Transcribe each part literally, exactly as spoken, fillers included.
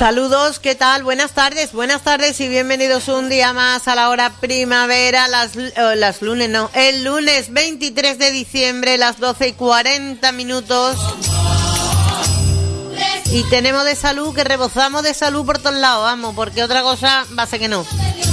Saludos, ¿qué tal? Buenas tardes, buenas tardes y bienvenidos un día más a la hora primavera, las, oh, las lunes, no, el lunes veintitrés de diciembre, las doce y cuarenta minutos. Y tenemos de salud, que rebozamos de salud por todos lados, vamos, porque otra cosa va a ser que no.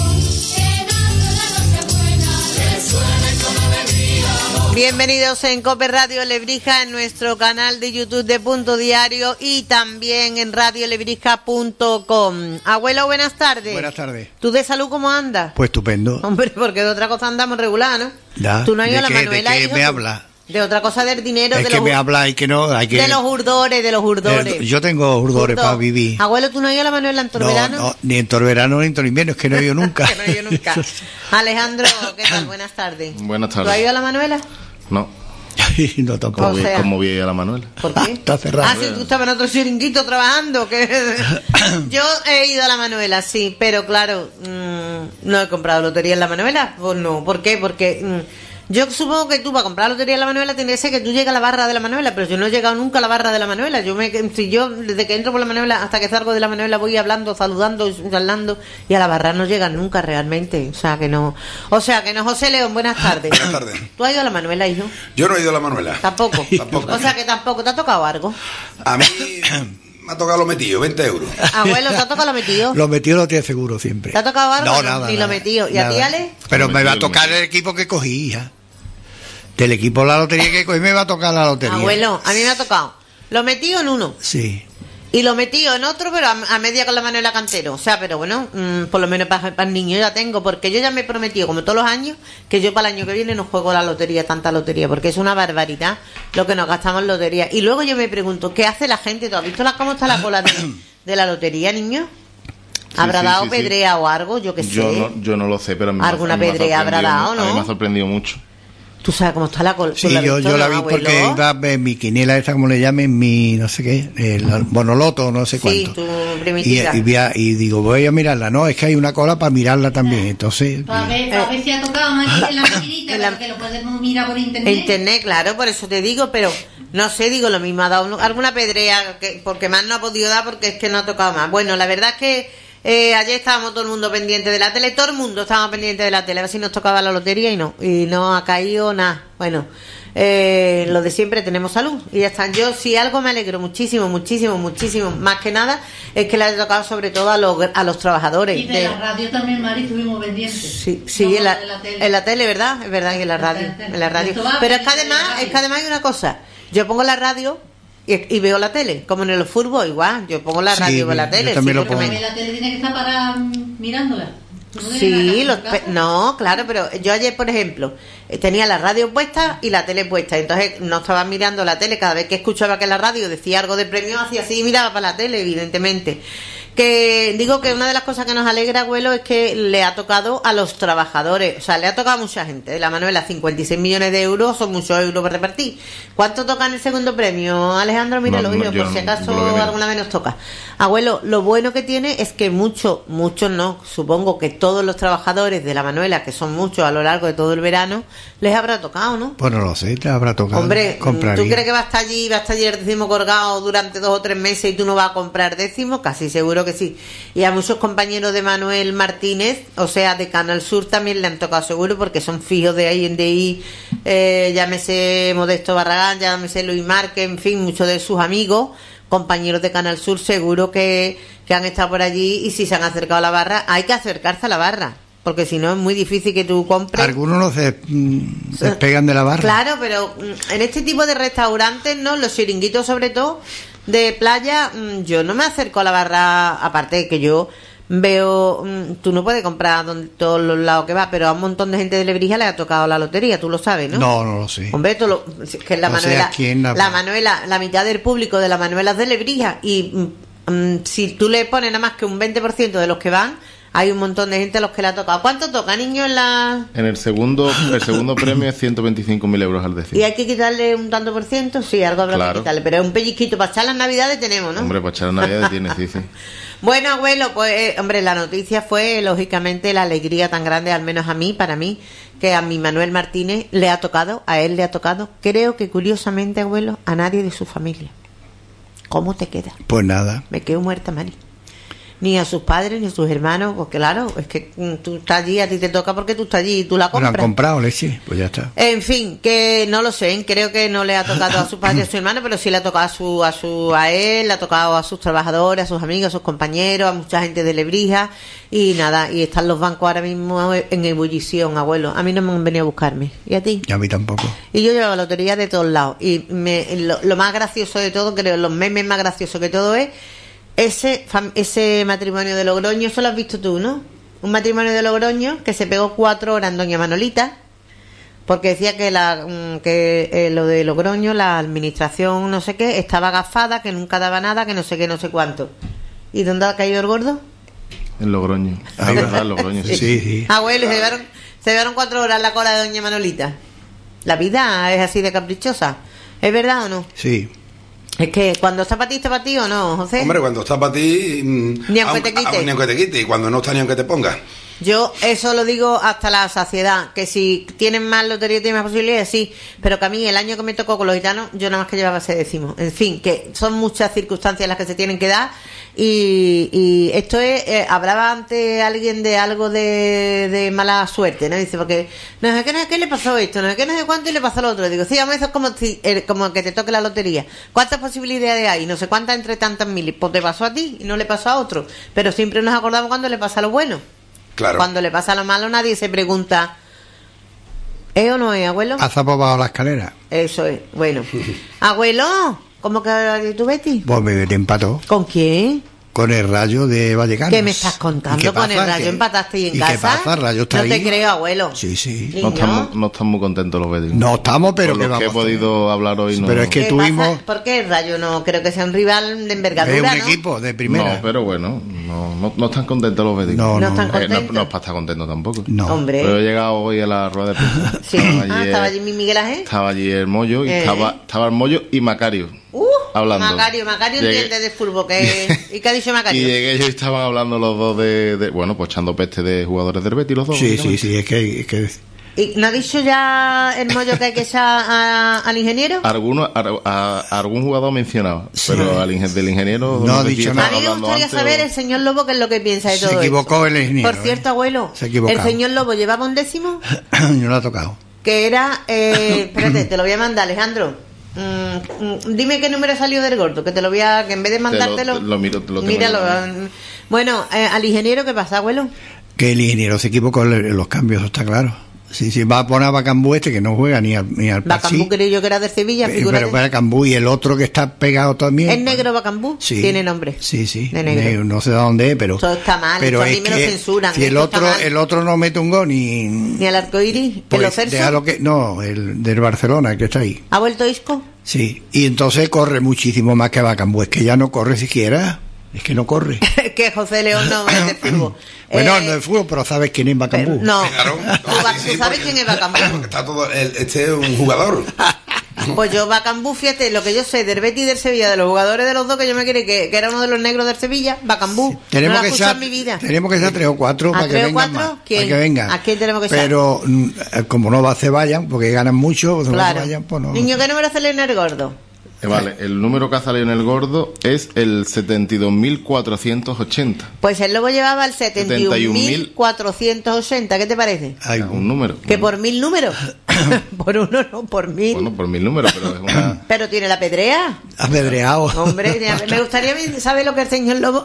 Bienvenidos en Cope Radio Lebrija, en nuestro canal de YouTube de Punto Diario y también en radio lebrija punto com. Abuelo, buenas tardes. Buenas tardes. ¿Tú de salud cómo andas? Pues estupendo. Hombre, porque de otra cosa andamos regular, ¿no? Ya. ¿Tú no has ido a la qué, Manuela? ¿De qué hijo, me tú? habla? De otra cosa del dinero. Es de que los, me habla y que no, hay que... De los urdores, de los urdores. Eh, yo tengo urdores Urdo. para vivir. Abuelo, ¿tú no has ido a la Manuela en Torverano? No, no, ni en Torverano ni en Torinvierno, es que no he ido nunca. Que no he ido nunca. Alejandro, ¿qué tal? Buenas tardes. Buenas tardes. ¿Tú has ido a la Manuela? No. No, tampoco. O sea, ¿Cómo vi a la Manuela? ¿Por qué? Está cerrado. Ah, sí, tú estabas en otro chiringuito trabajando. Que... Yo he ido a la Manuela, sí, pero claro, mmm, no he comprado lotería en la Manuela. Pues no, ¿por qué? Porque mmm, yo supongo que tú para comprar lotería en la Manuela tendría que ser que tú llegas a la barra de la Manuela, pero yo no he llegado nunca a la barra de la Manuela. Yo me, si yo desde que entro por la Manuela hasta que salgo de la Manuela voy hablando, saludando, hablando y a la barra no llega nunca realmente. O sea que no. O sea que no. José León, buenas tardes. Buenas tardes. ¿Tú has ido a la Manuela, hijo? Yo no he ido a la Manuela. Tampoco. Tampoco. O sea que tampoco. ¿Te ha tocado algo? A mí me ha tocado lo metido, veinte euros. Abuelo, ¿te ha tocado lo metido? Lo metido lo tiene seguro siempre. ¿Te ha tocado algo? No, nada. Ni nada, lo metido. ¿Y nada. a ti, Ale? Pero Lo me va a metido, tocar lo metido. el equipo que cogí, hija. Del equipo la lotería que cogí me va a tocar la lotería. Abuelo, a mí me ha tocado lo metido en uno Sí. y lo metido en otro, pero a, a media con la Manuela Cantero. O sea, pero bueno, mmm, por lo menos para, para el niño ya tengo, porque yo ya me he prometido, como todos los años, que yo para el año que viene no juego la lotería, tanta lotería, porque es una barbaridad lo que nos gastamos en lotería. Y luego yo me pregunto, ¿qué hace la gente? ¿Tú has visto la, cómo está la cola de, de la lotería, niño? ¿Habrá sí, dado sí, sí. pedrea o algo? Yo qué sé. Yo no, yo no lo sé, pero a mí me ha- Alguna a mí me ha pedrea habrá sorprendido dado, mu- A mí ¿no? me ha sorprendido mucho. ¿Tú sabes cómo está la cola? Sí, yo, yo la vi porque iba en mi quiniela esa, como le llamen, mi no sé qué, el bonoloto, no sé Sí, cuánto. tu Y, primitita. y, vi a- y digo, voy a mirarla. No, es que hay una cola para mirarla también. Entonces, Para ver, para ver si ha tocado más en la maquinita, En la- porque lo podemos mirar por internet. Internet, claro, por eso te digo, pero no sé, digo, lo mismo ha dado alguna pedrea, que, porque más no ha podido dar porque es que no ha tocado más. Bueno, la verdad es que eh, ayer estábamos todo el mundo pendiente de la tele, todo el mundo estaba pendiente de la tele, a ver si nos tocaba la lotería y no, y no ha caído nada. Bueno, eh, lo de siempre, tenemos salud y ya está. Yo si algo me alegro muchísimo, muchísimo, muchísimo, más que nada, es que le haya tocado sobre todo a los, a los trabajadores. Y de, de- la radio también, Mari, estuvimos pendientes. Sí, sí, No, en, la, de la tele. en la tele, ¿verdad? Es verdad que en la radio, en la radio. Esto va Pero es que de la además, radio. es que además hay una cosa. Yo pongo la radio y, y veo la tele, como en el fútbol, igual. Yo pongo la Sí, radio y veo la yo tele. también sí, lo porque pongo. me- La tele tiene que estar para mm, mirándola. No tiene Sí, nada los que hacer pe- en casa. no, claro, pero yo ayer, por ejemplo, eh, tenía la radio puesta y la tele puesta, entonces no estaba mirando la tele, cada vez que escuchaba que la radio decía algo de premio, hacía así y miraba para la tele, evidentemente. Que digo que una de las cosas que nos alegra, abuelo, es que le ha tocado a los trabajadores, o sea, le ha tocado a mucha gente. De la Manuela, cincuenta y seis millones de euros son muchos euros para repartir. ¿Cuánto toca en el segundo premio, Alejandro? Míralo, No, no, hijo, yo por si no, acaso por lo que miro. alguna vez nos toca. Abuelo, lo bueno que tiene es que muchos, muchos no, supongo que todos los trabajadores de la Manuela, que son muchos a lo largo de todo el verano, les habrá tocado, ¿no? pues no lo sé, te habrá tocado. Hombre, compraría. ¿tú crees que va a estar allí, va a estar allí el décimo colgado durante dos o tres meses y tú no vas a comprar décimo? Casi seguro que sí. Y a muchos compañeros de Manuel Martínez, o sea, de Canal Sur, también le han tocado seguro porque son fijos de ahí en D I, eh, llámese Modesto Barragán, llámese Luis Márquez, en fin, muchos de sus amigos, compañeros de Canal Sur, seguro que, que han estado por allí y si se han acercado a la barra, hay que acercarse a la barra. Porque si no es muy difícil que tú compres. Algunos no se, mm, se despegan de la barra. Claro, pero mm, en este tipo de restaurantes, ¿no? Los chiringuitos, sobre todo, de playa, mm, yo no me acerco a la barra, aparte de que yo veo, mm, tú no puedes comprar donde todos los lados que va, pero a un montón de gente de Lebrija le ha tocado la lotería, tú lo sabes, ¿no? No, no lo sé. Hombre, tú lo, que es la No sé Manuela, a quién la- la Manuela, la mitad del público de la Manuela es de Lebrija y mm, mm, si tú le pones nada más que un veinte por ciento de los que van, hay un montón de gente a los que le ha tocado. ¿Cuánto toca, niño, en la...? En el segundo el segundo premio es ciento veinticinco mil euros al ¿Y décimo. hay que quitarle un tanto por ciento? Sí, algo habrá Claro. que quitarle, pero es un pellizquito para echar las navidades tenemos, ¿no? Hombre, para echar Navidad tiene, sí, sí. Bueno, abuelo, pues, eh, hombre, la noticia fue, lógicamente, la alegría tan grande, al menos a mí, para mí, que a mi Manuel Martínez le ha tocado, a él le ha tocado, creo que curiosamente, abuelo, a nadie de su familia. ¿Cómo te queda? Pues nada. Me quedo muerta, Mari. ni a sus padres, ni a sus hermanos, porque claro, es que mm, tú estás allí, a ti te toca porque tú estás allí y tú la Lo compras. han comprado, leche, pues ya está. En fin, que no lo sé, creo que no le ha tocado a su padre y a su hermano, pero sí le ha tocado a su, a su, a él, le ha tocado a sus trabajadores, a sus amigos, a sus compañeros, a mucha gente de Lebrija, y nada, y están los bancos ahora mismo en ebullición, abuelo. A mí no me han venido a buscarme, ¿y a ti? Y a mí tampoco. Y yo llevo lotería de todos lados, y me, lo, lo más gracioso de todo, creo, los memes más graciosos que todo es ese, fam- ese matrimonio de Logroño. Eso lo has visto tú, ¿no? Un matrimonio de Logroño que se pegó cuatro horas en Doña Manolita, porque decía que la que eh, lo de Logroño, la administración no sé qué, estaba agafada, que nunca daba nada, que no sé qué, no sé cuánto. ¿Y dónde ha caído el gordo? En Logroño. Ah, Es verdad, en Logroño, sí. Sí, sí. Abuelo, se llevaron, se llevaron cuatro horas en la cola de Doña Manolita. La vida es así de caprichosa. ¿Es verdad o no? Sí. Es que cuando está para ti, está para ti o no, José. Hombre, cuando está para ti... mm, Ni aunque aun- te quite. aun- Ni aunque te quite. Y cuando no está ni aunque te ponga. Yo eso lo digo hasta la saciedad, que si tienen más lotería, tienen más posibilidades, sí, pero que a mí el año que me tocó con los gitanos, yo nada más que llevaba ese décimo. En fin, que son muchas circunstancias las que se tienen que dar, y, y esto es, eh, hablaba antes alguien de algo de, de mala suerte, ¿no? Dice, porque no sé qué, no sé qué le pasó esto, no sé qué, no sé cuánto y le pasó lo otro. Digo, sí, vamos, eso es como, si, eh, como que te toque la lotería. ¿Cuántas posibilidades hay? No sé cuántas entre tantas miles. Pues te pasó a ti y no le pasó a otro, pero siempre nos acordamos cuando le pasa lo bueno. Claro. Cuando le pasa lo malo, nadie se pregunta, ¿es o no es, abuelo? ¿Has zapado bajo la escalera? Eso es. Bueno. Abuelo, ¿cómo que tú, Betty? Pues me te empató ¿Con quién? con el Rayo de Vallecano. ¿Qué me estás contando? ¿Con el Rayo empataste y en ¿Y casa? qué pasa? El Rayo está no ahí. te creo, abuelo. Sí, sí. Niño. No estamos, no están muy contentos los vecinos. No estamos, pero Con que los que he vamos. podido hablar hoy no. Pero es que ¿Qué tuvimos... pasa? ¿Por qué el Rayo no creo que sea un rival de Es envergadura, un no? equipo de primera. No, pero bueno, no, no, no están contentos los vecinos. No, No no. están Eh, no, contentos. no es para estar contentos tampoco. No. Hombre. Pero he llegado hoy a la rueda de prensa. Sí. Estaba Ah, allí, estaba eh, allí mi Miguel Ángel. Estaba allí el Mollo y Eh. estaba, estaba el Mollo y Macario. Uh, hablando. Macario, Macario Llegué- entiende de fútbol. Que... ¿Y qué ha dicho Y Macario? llegué yo y estaban hablando los dos de, de- bueno, pues echando peste de jugadores del Betis los dos. Sí, sí, básicamente. sí, es que... Es que ¿Y no ha dicho ya el mollo que hay que echar a- al ingeniero? Alguno, a, a- a algún jugador mencionado, Sí. pero al ingen- del ingeniero No ha sé si dicho estaban nada. A mí me hablando gustaría antes saber o- el señor Lobo qué es lo que piensa de Se todo equivocó esto. el ingeniero, Por cierto, ¿eh? abuelo, Se ha equivocado. el señor Lobo llevaba un décimo no lo ha tocado. que era... Eh, espérate, te lo voy a mandar, Alejandro. Mm, mm, dime qué número salió del gordo, que te lo voy a... Que en vez de mandártelo... te lo miro, te lo tengo míralo. yo. mm. Bueno, eh, al ingeniero, ¿qué pasa, abuelo? Que el ingeniero se equivocó en los cambios, eso está claro. Sí, sí, va a poner a Bacambú este que no juega ni al, ni al Bacambú Parsi. creo yo que era de Sevilla, Pero, figúrate. pero Bacambú y el otro que está pegado también. ¿Es negro Bacambú? Sí. Tiene nombre. Sí, sí. De negro. Negro, no sé de dónde es, pero. Esto está mal, pero esto a mí es me lo que censuran, Si el esto está otro, mal. el otro no mete un gol ni. Ni al arcoíris, ¿en Pues los Celso? déjalo que. No, el del Barcelona, el que está ahí. ¿Ha vuelto Isco? Sí. Y entonces corre muchísimo más que Bacambú. Es que ya no corre siquiera. Es que no corre. Que José León no es de fútbol. Bueno, Eh, no es fútbol, pero sabes quién es Bacambú. pero- no. Claro. ¿Tú, va- Sí, tú sí, sabes porque- quién es Bacambú? porque está todo, el- este es un jugador. Pues yo, Bacambú, fíjate, lo que yo sé del Betis y del Sevilla, de los jugadores de los dos, que yo me creí que, que era uno de los negros del Sevilla, Bacambú. Tenemos no lo he que escuchado ser, en mi vida. tenemos que ser tres o cuatro ¿A para que tres o vengan cuatro? más. ¿Quién? Para que vengan. ¿A quién tenemos que ser? Pero mm, como no va se vayan, porque ganan mucho, pues no Claro. se vayan, pues no. Niño, ¿qué número sale en el gordo? Eh, vale, el número que ha salido en el gordo es el setenta y dos mil cuatrocientos ochenta. Pues el lobo llevaba el setenta y un mil cuatrocientos ochenta, ¿qué te parece? Ay, Es un número. Que por mil números. Por uno, no, por mil. Bueno, por mil números, pero es una... Pero tiene la pedrea. apedreado. Hombre, ya- me gustaría saber lo que el señor Lobo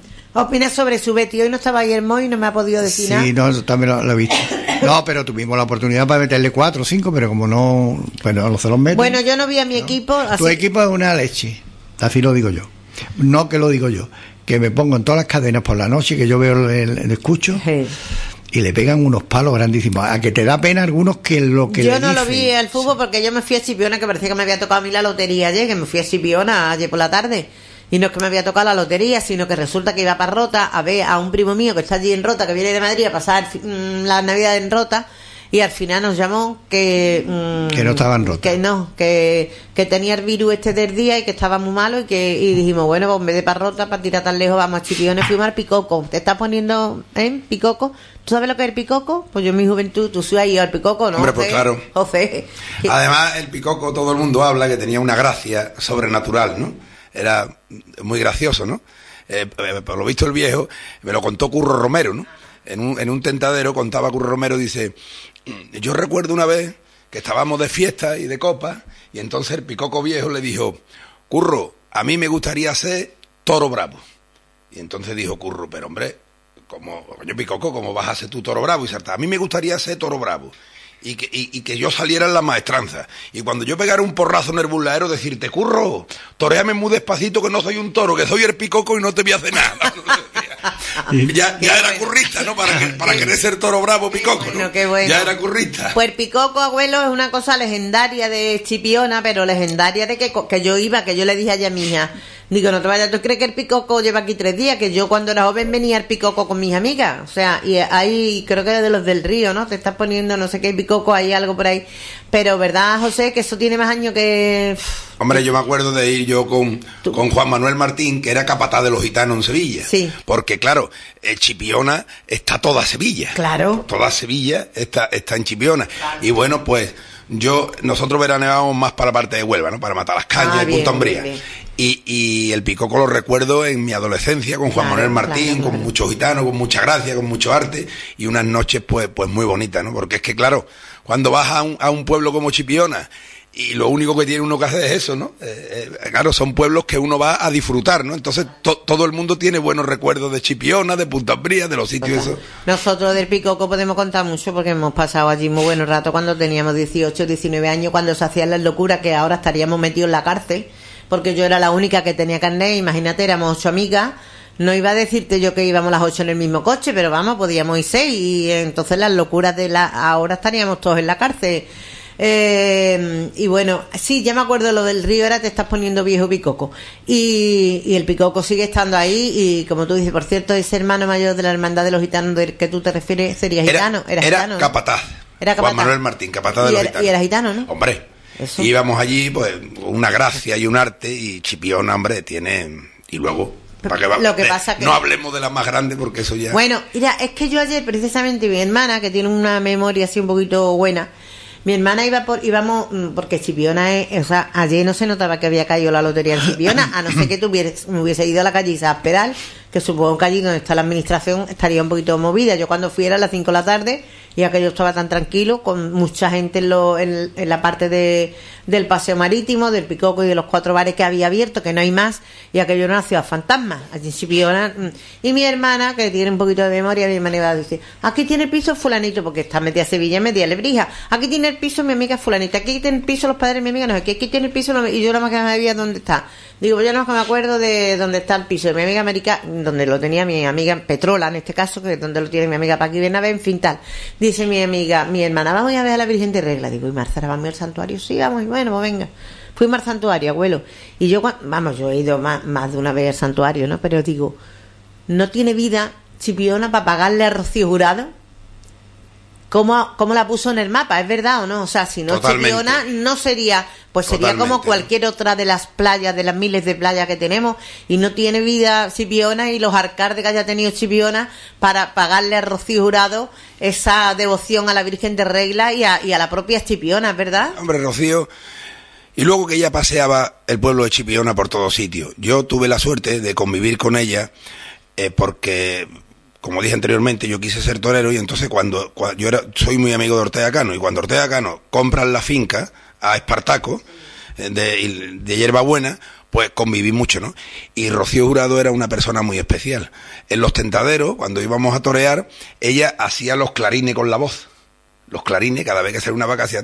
opina sobre su Betty. Hoy no estaba Guillermo y no me ha podido decir Sí, nada. no, eso también lo, lo he visto. No, pero tuvimos la oportunidad para meterle cuatro o cinco, pero como no, pues no se los meten. Bueno, yo no vi a mi equipo. Así, Tu equipo es una leche, así lo digo yo. No que lo digo yo, que me pongo en todas las cadenas por la noche, que yo veo el, el escucho, Sí. y le pegan unos palos grandísimos. A que te da pena algunos que lo que Yo le no lo dicen. vi al fútbol porque yo me fui a Chipiona, que parecía que me había tocado a mí la lotería ayer, que me fui a Chipiona ayer por la tarde. Y no es que me había tocado la lotería, sino que resulta que iba para Rota a ver a un primo mío que está allí en Rota, que viene de Madrid a pasar mm, la Navidad en Rota, y al final nos llamó que... mm, Que no estaba en Rota. Que no, que, que tenía el virus este del día y que estaba muy malo, y que y dijimos, bueno, pues en vez de para Rota, para tirar tan lejos, vamos a Chipiona, fuimos al Picoco. ¿Te estás poniendo, eh, Picoco? ¿Tú sabes lo que es el Picoco? Pues yo en mi juventud, tú has ido al Picoco, ¿no? Hombre, pues José? claro. José. Además, el picoco, todo el mundo habla que tenía una gracia sobrenatural, ¿no? Era muy gracioso, ¿no? eh, por lo visto el viejo, me lo contó Curro Romero, ¿no? En un, en un tentadero contaba Curro Romero, dice, yo recuerdo una vez que estábamos de fiesta y de copa, y entonces el picoco viejo le dijo, Curro, a mí me gustaría ser toro bravo. Y entonces dijo Curro, pero hombre, como, coño picoco, ¿cómo vas a ser tú toro bravo? Y salta, a mí me gustaría ser toro bravo. Y que, y, y que yo saliera en la maestranza. Y cuando yo pegara un porrazo en el burladero, decirte, Curro, toréame muy despacito que no soy un toro, que soy el picoco y no te voy a hacer nada. ya ya era currista, ¿no? Para, que, para querer ser toro bravo, picoco, ¿no? Bueno, qué bueno. Ya era currista. Pues el picoco, abuelo, es una cosa legendaria de Chipiona, pero legendaria de que, que yo iba, que yo le dije a mi hija, digo, no te vayas, ¿tú crees que el picoco lleva aquí tres días? Que yo cuando era joven venía el picoco con mis amigas, o sea, y ahí creo que era de los del río, ¿no? Te estás poniendo no sé qué picoco, hay algo por ahí, pero ¿verdad, José? Que eso tiene más años que... Hombre, yo me acuerdo de ir yo con, con Juan Manuel Martín, que era capataz de los gitanos en Sevilla. Sí. Porque, claro, el Chipiona está toda Sevilla. Claro. Toda Sevilla está, está en Chipiona. Claro. Y bueno, pues, yo, nosotros veraneábamos más para la parte de Huelva, ¿no? Para Matar las Cañas ah, y Punta Umbría. Y, y el picoco lo recuerdo en mi adolescencia con Juan claro, Manuel Martín, claro, claro. con muchos gitanos, con mucha gracia, con mucho arte y unas noches pues pues muy bonitas, ¿no? Porque es que claro, cuando vas a un, a un pueblo como Chipiona y lo único que tiene uno que hacer es eso, ¿no? Eh, eh, claro, son pueblos que uno va a disfrutar, ¿no? Entonces to, todo el mundo tiene buenos recuerdos de Chipiona, de Punta Umbría, de los sitios esos. Nosotros del picoco podemos contar mucho porque hemos pasado allí muy buenos ratos cuando teníamos dieciocho, diecinueve años, cuando se hacían las locuras que ahora estaríamos metidos en la cárcel. Porque yo era la única que tenía carnet, imagínate, éramos ocho amigas, no iba a decirte yo que íbamos las ocho en el mismo coche, pero vamos, podíamos ir seis, y entonces las locuras de la ahora estaríamos todos en la cárcel. Eh, y bueno, sí, ya me acuerdo lo del río, ahora te estás poniendo viejo picoco, y, y el picoco sigue estando ahí, y como tú dices, por cierto, ese hermano mayor de la hermandad de los gitanos del que tú te refieres, sería gitano, era, era, era gitano, capataz, era capataz, Juan Manuel Martín, capataz de y los era, gitanos, y era gitano, ¿no? Hombre. Eso. Íbamos allí, pues, una gracia y un arte, y Chipiona, hombre, tiene... Y luego, ¿para qué va? Lo que de, pasa que... No hablemos de la más grande, porque eso ya... Bueno, mira, es que yo ayer, precisamente, mi hermana, que tiene una memoria así un poquito buena, mi hermana iba por... íbamos, porque Chipiona es... O sea, ayer no se notaba que había caído la lotería en Chipiona, a no ser que tuviera, me hubiese ido a la calle Isaac Peral, que supongo que allí donde está la administración estaría un poquito movida. Yo cuando fui era a las cinco de la tarde y aquello estaba tan tranquilo, con mucha gente en, lo, en, en la parte de, del paseo marítimo, del picoco y de los cuatro bares que había abierto, que no hay más, y aquello era una ciudad fantasma, allí en Chipiona. Y mi hermana, que tiene un poquito de memoria, mi hermana iba a decir, aquí tiene el piso fulanito, porque está metida Sevilla y metida Lebrija, aquí tiene el piso mi amiga fulanita, aquí tiene el piso los padres de mi amiga, no, aquí, aquí tiene el piso, y yo nada más que me sabía dónde está. Digo, pues yo nada más que me acuerdo de dónde está el piso de mi amiga América, donde lo tenía mi amiga Petrola, en este caso, que es donde lo tiene mi amiga Paqui Bernabé, en fin, tal. Dice mi amiga, mi hermana, vamos a ver a la Virgen de Regla. Digo, ¿y Marza, vamos al santuario? Sí, vamos, y bueno, pues venga. Fuimos al santuario, abuelo. Y yo, vamos, yo he ido más, más de una vez al santuario, ¿no? Pero digo, ¿no tiene vida Chipiona para pagarle a Rocío Jurado? ¿Cómo, ¿Cómo la puso en el mapa? ¿Es verdad o no? O sea, si no Totalmente. Chipiona, no sería... Pues sería Totalmente. como cualquier otra de las playas, de las miles de playas que tenemos, y no tiene vida Chipiona y los alcaldes que haya tenido Chipiona para pagarle a Rocío Jurado esa devoción a la Virgen de Regla y a, y a la propia Chipiona, ¿verdad? Hombre, Rocío... Y luego que ella paseaba el pueblo de Chipiona por todos sitios. Yo tuve la suerte de convivir con ella eh, porque... Como dije anteriormente, yo quise ser torero y entonces cuando, cuando yo era, soy muy amigo de Ortega Cano, y cuando Ortega Cano compra la finca a Espartaco de, de Hierbabuena, pues conviví mucho, ¿no? Y Rocío Jurado era una persona muy especial. En los tentaderos, cuando íbamos a torear, ella hacía los clarines con la voz. Los clarines, cada vez que salía una vaca hacía...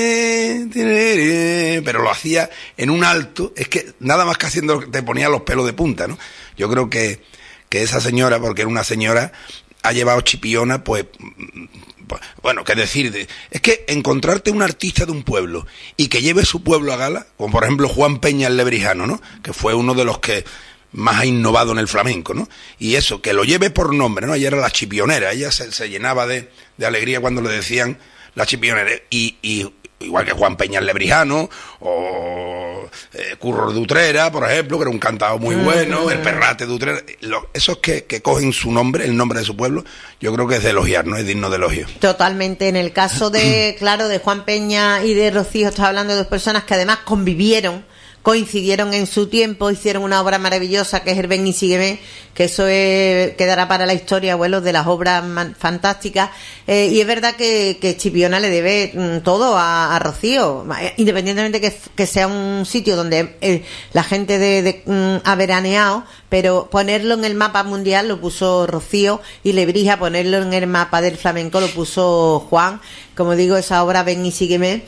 Pero lo hacía en un alto, es que nada más que haciendo te ponía los pelos de punta, ¿no? Yo creo que que esa señora, porque era una señora, ha llevado Chipiona, pues, bueno, qué decir, es que encontrarte un artista de un pueblo y que lleve su pueblo a gala, como por ejemplo Juan Peña el Lebrijano, ¿no? Que fue uno de los que más ha innovado en el flamenco, ¿no? Y eso, que lo lleve por nombre, ¿no? Ella era la chipionera, ella se, se llenaba de, de alegría cuando le decían la chipionera, y, y igual que Juan Peña el Lebrijano, o eh, Curro de Utrera, por ejemplo, que era un cantado muy bueno, el Perrate de Utrera, lo, esos que, que cogen su nombre, el nombre de su pueblo, yo creo que es de elogiar, ¿no? Es digno de elogio. Totalmente. En el caso de, claro, de Juan Peña y de Rocío, estás hablando de dos personas que además convivieron coincidieron en su tiempo, hicieron una obra maravillosa que es el Ven y Sígueme, que eso es, quedará para la historia, abuelos, de las obras man, fantásticas. Eh, y es verdad que, que Chipiona le debe mm, todo a, a Rocío, independientemente que, que sea un sitio donde eh, la gente de, de mm, ha veraneado, pero ponerlo en el mapa mundial lo puso Rocío, y Lebrija ponerlo en el mapa del flamenco lo puso Juan. Como digo, esa obra Ven y Sígueme,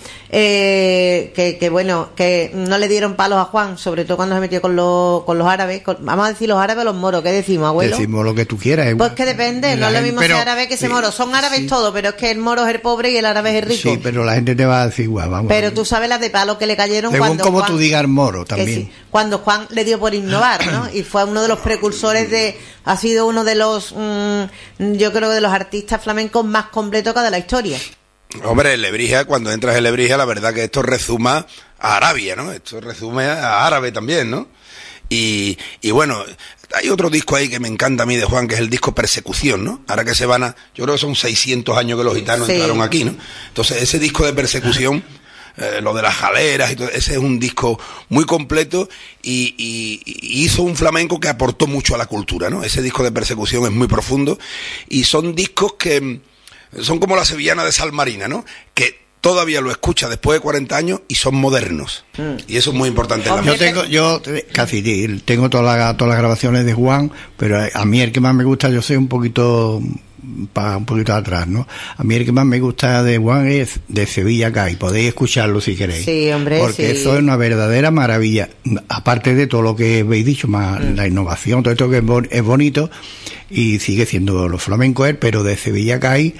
eh, que, que bueno, que no le dieron palos a Juan, sobre todo cuando se metió con los, con los árabes, con, vamos a decir los árabes o los moros, ¿qué decimos, abuelo? Decimos lo que tú quieras. Eh. Pues que depende, no es lo mismo ser árabe que ser sí, moro, son árabes sí. todos, pero es que el moro es el pobre y el árabe es el rico. Sí, pero la gente te va a decir igual, vamos. Pero tú sabes las de palos que le cayeron según cuando como Juan, tú digas moro también. Sí, cuando Juan le dio por innovar, ¿no? Y fue uno de los precursores de, ha sido uno de los, mmm, yo creo de los artistas flamencos más completos de la historia. Hombre, en Lebrija, cuando entras en Lebrija, la verdad que esto resuma a Arabia, ¿no? Esto resume a árabe también, ¿no? Y, y bueno, hay otro disco ahí que me encanta a mí de Juan, que es el disco Persecución, ¿no? Ahora que se van a... Yo creo que son seiscientos años que los gitanos sí. entraron aquí, ¿no? Entonces, ese disco de Persecución, eh, lo de las jaleras y todo, ese es un disco muy completo y, y, y hizo un flamenco que aportó mucho a la cultura, ¿no? Ese disco de Persecución es muy profundo y son discos que... son como la sevillana de Sal Marina, ¿no? Que todavía lo escucha después de cuarenta años y son modernos. Mm. Y eso es muy importante. En la yo tengo, yo casi tengo todas las, todas las grabaciones de Juan, pero a mí el que más me gusta, yo soy un poquito para un poquito atrás, ¿no? A mí el que más me gusta de Juan es de Sevilla Cae, podéis escucharlo si queréis. Sí, hombre, porque sí. eso es una verdadera maravilla, aparte de todo lo que habéis dicho, más mm. la innovación, todo esto que es, bon- es bonito y sigue siendo los flamencos él, pero de Sevilla Cae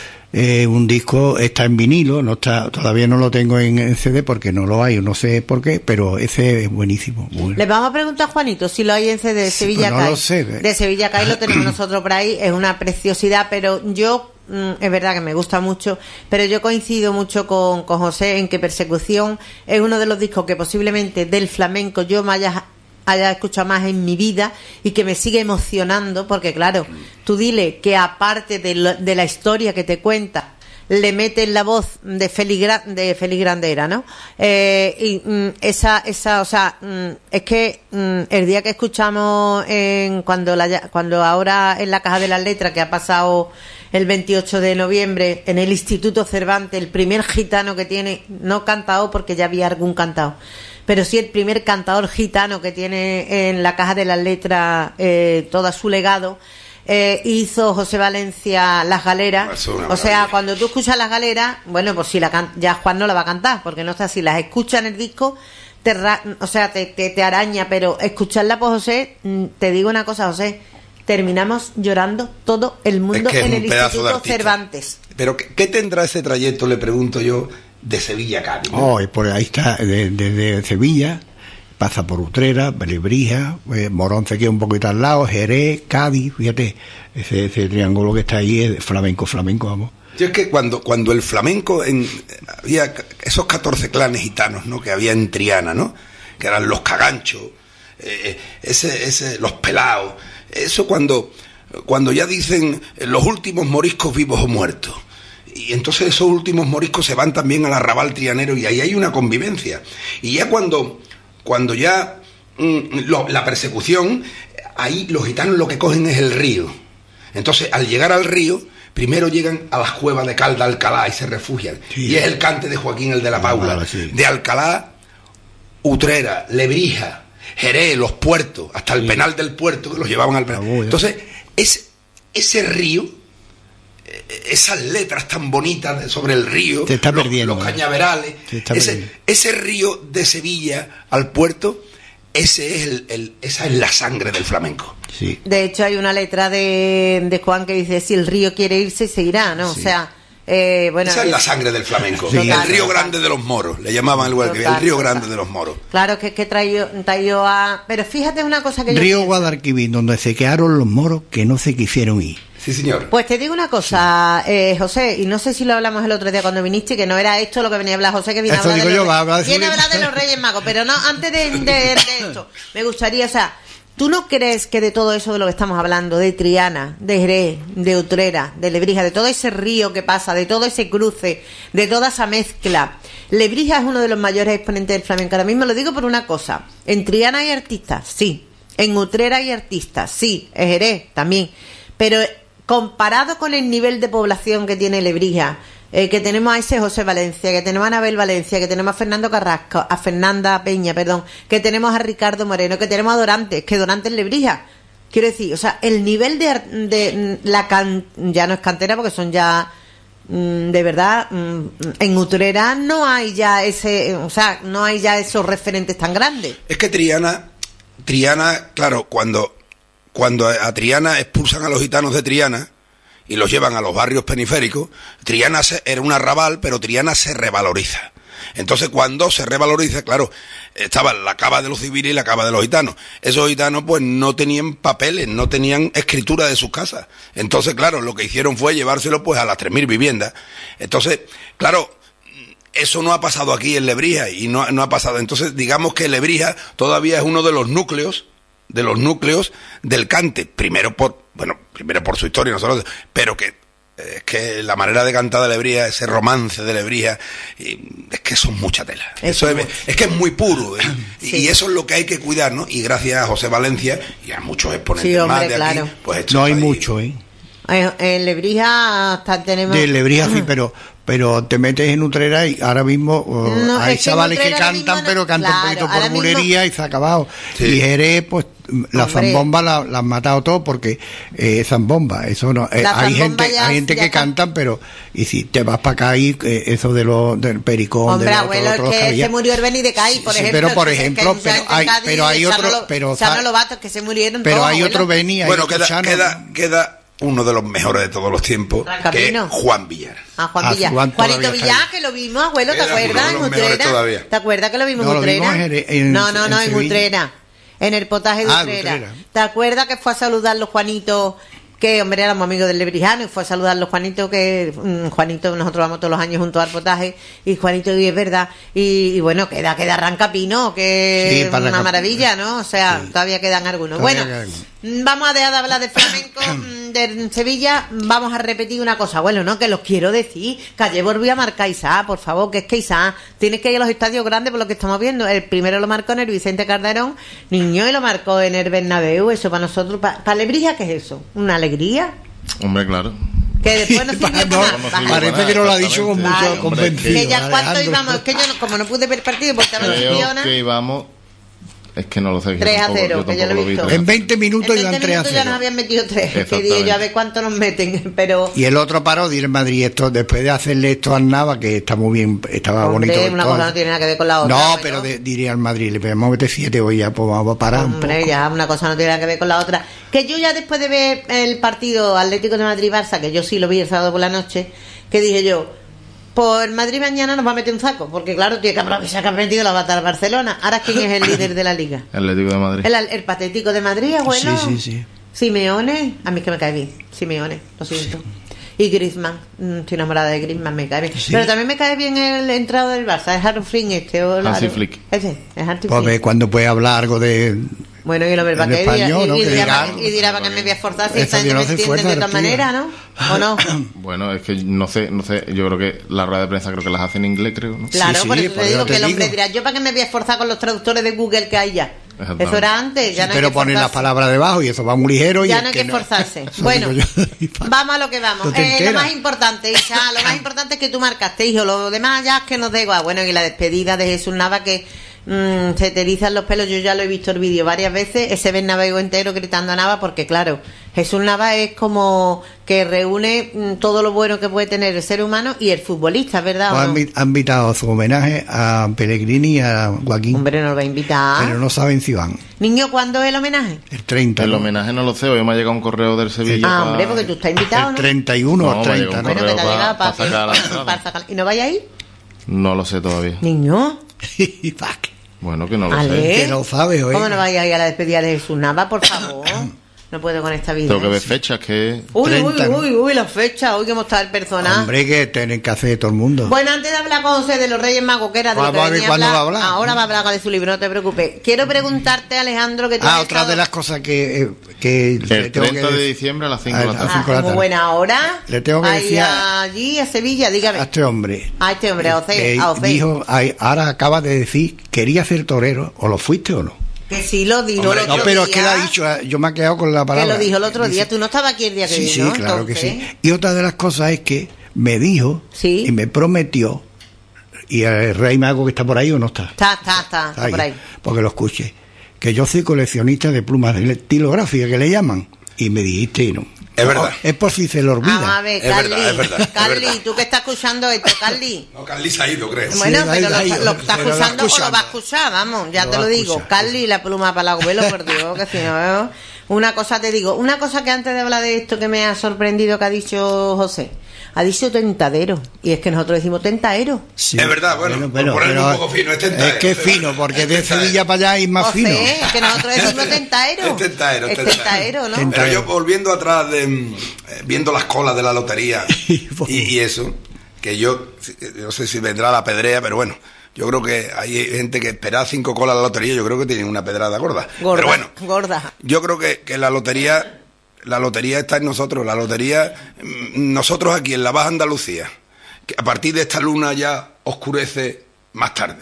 eh, un disco está en vinilo, no está, todavía no lo tengo en, en C D porque no lo hay, no sé por qué, pero ese es buenísimo. Bueno. Le vamos a preguntar a Juanito si lo hay en C D de Sí, Sevilla pues no Cae. lo sé. De Sevilla Cae lo tenemos nosotros por ahí, es una preciosidad, pero yo mm, es verdad que me gusta mucho, pero yo coincido mucho con, con José en que Persecución es uno de los discos que posiblemente del flamenco yo me haya haya escuchado más en mi vida y que me sigue emocionando, porque claro, tú dile que aparte de, lo, de la historia que te cuenta, le meten la voz de Félix, Gra- de Félix Grandera, ¿no? Eh, y mm, esa, esa, o sea, mm, es que mm, el día que escuchamos en, cuando la, cuando ahora en la Caja de las Letras, que ha pasado el veintiocho de noviembre en el Instituto Cervantes, el primer gitano que tiene, no cantado porque ya había algún cantado, pero sí el primer cantador gitano que tiene en la Caja de las Letras eh, todo su legado, eh, hizo José Valencia Las Galeras. O sea, cuando tú escuchas Las Galeras, bueno, pues si la can- ya Juan no la va a cantar, porque no está, si las escuchas en el disco, te ra- o sea, te, te, te araña, pero escucharla por José, te digo una cosa, José, terminamos llorando todo el mundo es que es en un el pedazo Instituto de artista. Cervantes. Pero ¿qué, ¿qué tendrá ese trayecto, le pregunto yo, de Sevilla a Cádiz? Oh, y por ahí está, desde de, de Sevilla, pasa por Utrera, Lebrija, eh, Morón se queda un poquito al lado, Jerez, Cádiz, fíjate, ese, ese triángulo que está ahí es flamenco, flamenco, vamos. Yo es que cuando, cuando el flamenco, en, había esos catorce clanes gitanos, ¿no?, que había en Triana, ¿no?, que eran los caganchos, eh, ese, ese, los pelaos, eso cuando, cuando ya dicen los últimos moriscos vivos o muertos, y entonces esos últimos moriscos se van también al arrabal trianero y ahí hay una convivencia. Y ya cuando, cuando ya mmm, lo, la persecución, ahí los gitanos lo que cogen es el río. Entonces, al llegar al río, primero llegan a las cuevas de Cal de Alcalá y se refugian. Sí. Y es el cante de Joaquín el de la Paula. Ah, sí. De Alcalá, Utrera, Lebrija, Jerez, los puertos, hasta el sí. penal del puerto, que los llevaban al penal. Ah, entonces, es, ese río, esas letras tan bonitas sobre el río, te está los, perdiendo, los cañaverales, ese, ese río de Sevilla al puerto, ese es el, el, esa es la sangre del flamenco. Sí. De hecho, hay una letra de, de Juan que dice: si el río quiere irse, se irá, ¿no? Sí. O sea, eh, bueno, esa es, es la sangre del flamenco. Sí. El río grande de los moros, le llamaban el, el río grande de los moros. Claro, que es que traído, traído a... Pero fíjate una cosa que yo Río pienso. Guadalquivir, donde se quedaron los moros que no se quisieron ir. Sí, señor. Pues te digo una cosa, sí. eh, José, y no sé si lo hablamos el otro día cuando viniste, que no era esto lo que venía a hablar José, que viene esto a hablar, de yo, los, va a hablar viene a hablar de los Reyes Magos, pero no, antes de, de, de esto, me gustaría, o sea, ¿Tú no crees que de todo eso de lo que estamos hablando, de Triana, de Jerez, de Utrera, de Lebrija, de todo ese río que pasa, de todo ese cruce, de toda esa mezcla, Lebrija es uno de los mayores exponentes del flamenco? Ahora mismo lo digo por una cosa: en Triana hay artistas, sí; en Utrera hay artistas, sí; en Jerez también, pero comparado con el nivel de población que tiene Lebrija, Eh, que tenemos a ese José Valencia, que tenemos a Anabel Valencia, que tenemos a Fernando Carrasco, a Fernanda Peña, perdón, que tenemos a Ricardo Moreno, que tenemos a Dorantes, que Dorantes Lebrija. Quiero decir, o sea, el nivel de, de la can, ya no es cantera porque son ya mm, de verdad, mm, en Utrera no hay ya ese, o sea, no hay ya esos referentes tan grandes. Es que Triana, Triana, claro, cuando, cuando a Triana expulsan a los gitanos de Triana y los llevan a los barrios periféricos, Triana se, era un arrabal, pero Triana se revaloriza. Entonces, cuando se revaloriza, claro, estaba la cava de los civiles y la cava de los gitanos. Esos gitanos, pues, no tenían papeles, no tenían escritura de sus casas. Entonces, claro, lo que hicieron fue llevárselo, pues, a las tres mil viviendas. Entonces, claro, eso no ha pasado aquí en Lebrija, y no, no ha pasado. Entonces, digamos que Lebrija todavía es uno de los núcleos, de los núcleos del cante. Primero por, bueno, primero por su historia, nosotros, pero que es que la manera de cantar de Lebrija, ese romance de Lebrija, es que son mucha tela. Eso es, es que es muy puro, ¿eh? Sí. Y eso es lo que hay que cuidar, ¿no? Y gracias a José Valencia y a muchos exponentes, sí, hombre, más de claro. aquí, pues no hay país. Mucho, ¿eh? En Lebrija hasta tenemos... De Lebrija sí, pero pero te metes en Utrera y ahora mismo uh, no, hay chavales que cantan, no, pero cantan claro, un poquito por bulería mismo... y se ha acabado. Sí. Y Jerez, pues la hombre. Zambomba la, la han matado todo porque eh, zambomba, eso no, eh, hay gente ya, hay gente que está. Cantan, pero y si te vas para acá y eh, eso de lo del pericón, hombre, de lo, abuelo, otro, que se murió el Beni de Cai, por sí, ejemplo. Pero por ejemplo, que pero hay Cádiz, pero hay otro, pero Chano Lobato, que se murieron pero todos, hay abuelo. Otro Beni, bueno, queda, queda queda uno de los mejores de todos los tiempos, que es Juan Villar. Ah, Juan Villar. Ah, Juanito Villar, que lo vimos, abuelo, ¿te acuerdas? En Utrera. ¿Te acuerdas que lo vimos en Utrera? No, no, no, en Utrera. En el potaje de Utrera. ¿Te acuerdas que fue a saludarlo Juanito? Que, hombre, éramos amigos del Lebrijano, y fue a saludarlo Juanito, que um, Juanito, nosotros vamos todos los años junto al potaje, y Juanito, y es verdad, y, y bueno, queda, queda Rancapino, que es sí, una maravilla, ¿no? O sea, sí. Todavía quedan algunos. Todavía bueno, quedan. Vamos a dejar de hablar de flamenco de Sevilla, vamos a repetir una cosa, bueno, ¿no? Que los quiero decir, que ayer volví a marcar Isá, por favor, que es que Isá, tienes que ir a los estadios grandes por lo que estamos viendo. El primero lo marcó en el Vicente Calderón, niño, y lo marcó en el Bernabéu. Eso para nosotros, para, para Lebrija, ¿qué es eso? ¿Una alegría? Hombre, claro. Que después no sirve no, para nada. Parece que no lo ha dicho con mucho vale. convencido. Que ya cuánto íbamos, es que yo no, como no pude ver el partido porque estaba en Fiona. Que íbamos, es que no lo sé. tres a cero, que yo lo he visto. En veinte minutos en iban tres a cero. Ya nos habían metido tres. Que digo yo a ver cuánto nos meten, pero... Y el otro paró de ir en Madrid, esto, después de hacerle esto al Nava, que está muy bien, estaba hombre, bonito. Una cosa no tiene nada que ver con la otra. No, pero, pero de, diría al Madrid, le podemos meter siete hoy ya, pues vamos a parar. Hombre, ya una cosa no tiene nada que ver con la otra. Que yo ya después de ver el partido Atlético de Madrid-Barça, que yo sí lo vi el sábado por la noche, que dije yo, pues el Madrid mañana nos va a meter un saco, porque claro, tiene que aprovechar que ha metido la batalla Barcelona. Ahora, ¿quién es el líder de la liga? El Atlético de Madrid. El, el patético de Madrid, abuelo. Sí, sí, sí. Simeone, a mí es que me cae bien. Simeone, lo siento. Sí. Y Griezmann, estoy enamorada de Griezmann, me cae bien. Sí. Pero también me cae bien el entrado del Barça, es Hansi Flick este. O Hansi Flick. Ese, es Hansi Flick. Pues cuando puede hablar algo de... Bueno, y lo verá que español, dirá, ¿no? y, que dirá, digan, y dirá para que me voy a esforzar si esta gente no me entiende de otra manera, ¿no? ¿O no? Bueno, es que no sé, no sé, yo creo que la rueda de prensa creo que las hace en inglés, creo, ¿no? Claro, sí, sí, por eso te digo te que el hombre digo. dirá, yo para que me voy a esforzar con los traductores de Google que hay ya. Eso era antes, ya sí, no pero hay que ponen las palabras debajo y eso va muy ligero. Ya y no hay que que esforzarse. No... Bueno, vamos a lo que vamos. Eh, lo más importante, Isa, lo más importante es que tú marcaste, hijo. Lo demás ya es que nos da igual. Bueno, y la despedida de Jesús Nava, que mmm, se te erizan los pelos. Yo ya lo he visto el vídeo varias veces. Ese Bernabéu entero gritando a Nava, porque claro, Jesús Nava es como que reúne mmm, todo lo bueno que puede tener el ser humano y el futbolista, ¿verdad? Pues no? Han invitado a su homenaje a Pellegrini y a Joaquín. Hombre, no lo va a invitar. Pero no saben si van. Niño, ¿cuándo es el homenaje? El treinta. El ¿no? homenaje no lo sé, hoy me ha llegado un correo del Sevilla. Ah, hombre, porque tú estás invitado, el ¿no? treinta y uno no, o treinta, ¿no? Bueno, que te ha llegado para, para sacar la para sacar. ¿Y no vaya a ir? No lo sé todavía. Niño. Bueno, que no lo Ale, sé. Que no sabes, oye. ¿Cómo no vaya a ir a la despedida de Jesús Nava, por favor? No puedo con esta vida. Tengo que ¿eh? ver fechas que... Uy, treinta, uy, ¿no? uy, uy, las fechas, uy, cómo está el personaje. Hombre, que tienen que hacer todo el mundo. Bueno, antes de hablar con José de los Reyes Magos, que era de lo que Vamos a ver venía a cuándo hablar, va a hablar. ahora va a hablar de su libro, no te preocupes. Quiero preguntarte, Alejandro, que tú Ah, has otra estado- de las cosas que, eh, que le El tengo que treinta de decir diciembre a las cinco a- de la a tarde. Ah, cinco de la muy tarde. buena hora. Le tengo que Ahí decir a- allí, a Sevilla, dígame. a este hombre. A este hombre, a José, que a José. dijo, ay, ahora acaba de decir, quería ser torero, o lo fuiste o no. Que sí lo dijo Hombre, el otro No, pero es día. que lo ha dicho, yo me he quedado con la Que palabra. lo dijo el otro Dice- día. Tú no estabas aquí el día que Sí, sí, vino, claro entonces. que sí. Y otra de las cosas es que me dijo Sí. y me prometió, y el Rey Mago que está por ahí o no está. Está, está, está, está Ahí, por ahí. porque lo escuché, que yo soy coleccionista de plumas estilográficas que le llaman, y me dijiste y no. Es verdad. Es por si se lo olvida. Vamos a ver, Es Carly. verdad, es verdad, es Carly, verdad. tú que estás escuchando esto, Carly. No, Carly se ha ido, creo. Sí, Bueno, la- pero la- lo, la- lo estás pero la escuchando o lo escuchando. vas a escuchar, vamos, ya Lo te va lo a digo. escuchar. Carly, la pluma para el abuelo, por Dios, que si no, ¿eh? Una cosa te digo, una cosa que antes de hablar de esto que me ha sorprendido que ha dicho José, ha dicho tentadero, y es que nosotros decimos tentadero. Sí. Es verdad, bueno, por ponerle un poco fino, es tentadero. Es que es fino, porque Es de tentadero. Sevilla para allá es más José, fino. es que nosotros decimos tentaero. Es tentaero, es Es tentaero. tentaero, ¿no? Tenta- Pero yo volviendo atrás de mm, eh, viendo las colas de la lotería y, y eso, que yo no sé si vendrá la pedrea, pero bueno, yo creo que hay gente que espera cinco colas a la lotería, yo creo que tienen una pedrada gorda. Gorda, Pero bueno, gorda. yo creo que, que la lotería, la lotería está en nosotros, la lotería, mm, nosotros aquí en la Baja Andalucía, que a partir de esta luna ya oscurece más tarde.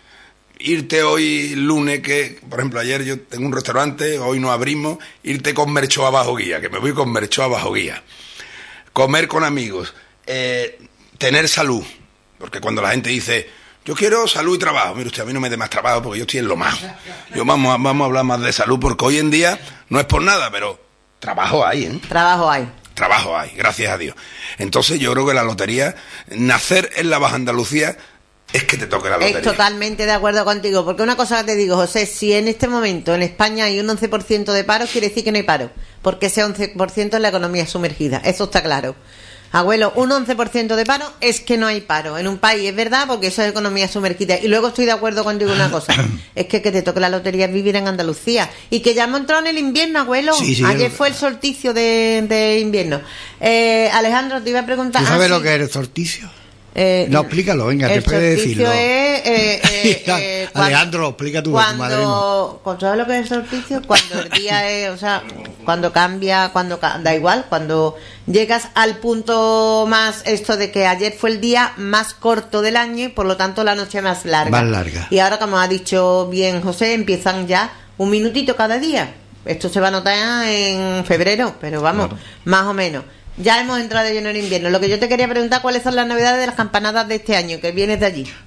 Irte hoy lunes, que por ejemplo ayer yo tengo un restaurante, hoy no abrimos, irte con mercho a bajo guía, que me voy con mercho a bajo guía, comer con amigos, eh, tener salud, porque cuando la gente dice yo quiero salud y trabajo, mire usted, a mí no me dé más trabajo porque yo estoy en lo más, yo vamos a, vamos a hablar más de salud, porque hoy en día no es por nada, pero trabajo hay, ¿eh? Trabajo hay. Trabajo hay, gracias a Dios. Entonces yo creo que la lotería, nacer en la Baja Andalucía es que te toque la lotería. Es totalmente de acuerdo contigo, porque una cosa que te digo, José, si en este momento en España hay un once por ciento de paro, quiere decir que no hay paro, porque ese once por ciento es la economía sumergida, eso está claro. Abuelo, un once por ciento de paro es que no hay paro en un país, es verdad, porque eso es economía sumergida. Y luego estoy de acuerdo contigo en una cosa, es que que te toque la lotería es vivir en Andalucía. Y que ya hemos entrado en el invierno, abuelo. Sí, sí, Ayer yo- fue el solsticio de, de invierno. Eh, Alejandro, te iba a preguntar... ¿Tú sabes ah, lo sí. que es el sorticio? Eh, No, explícalo, venga, el te puedes solsticio decirlo. es, eh, eh, eh, cuando- Alejandro, explica tú, tu madre no. cuando, ¿sabes lo que es el solsticio? Cuando el día es, o sea, cuando cambia, cuando ca- da igual, cuando llegas al punto más esto de que ayer fue el día más corto del año y por lo tanto la noche más larga. Más larga. Y ahora, como ha dicho bien José, empiezan ya un minutito cada día. Esto se va a notar en febrero, pero vamos, Claro. más o menos. Ya hemos entrado lleno en invierno. Lo que yo te quería preguntar, ¿cuáles son las novedades de las campanadas de este año? Que vienes de allí.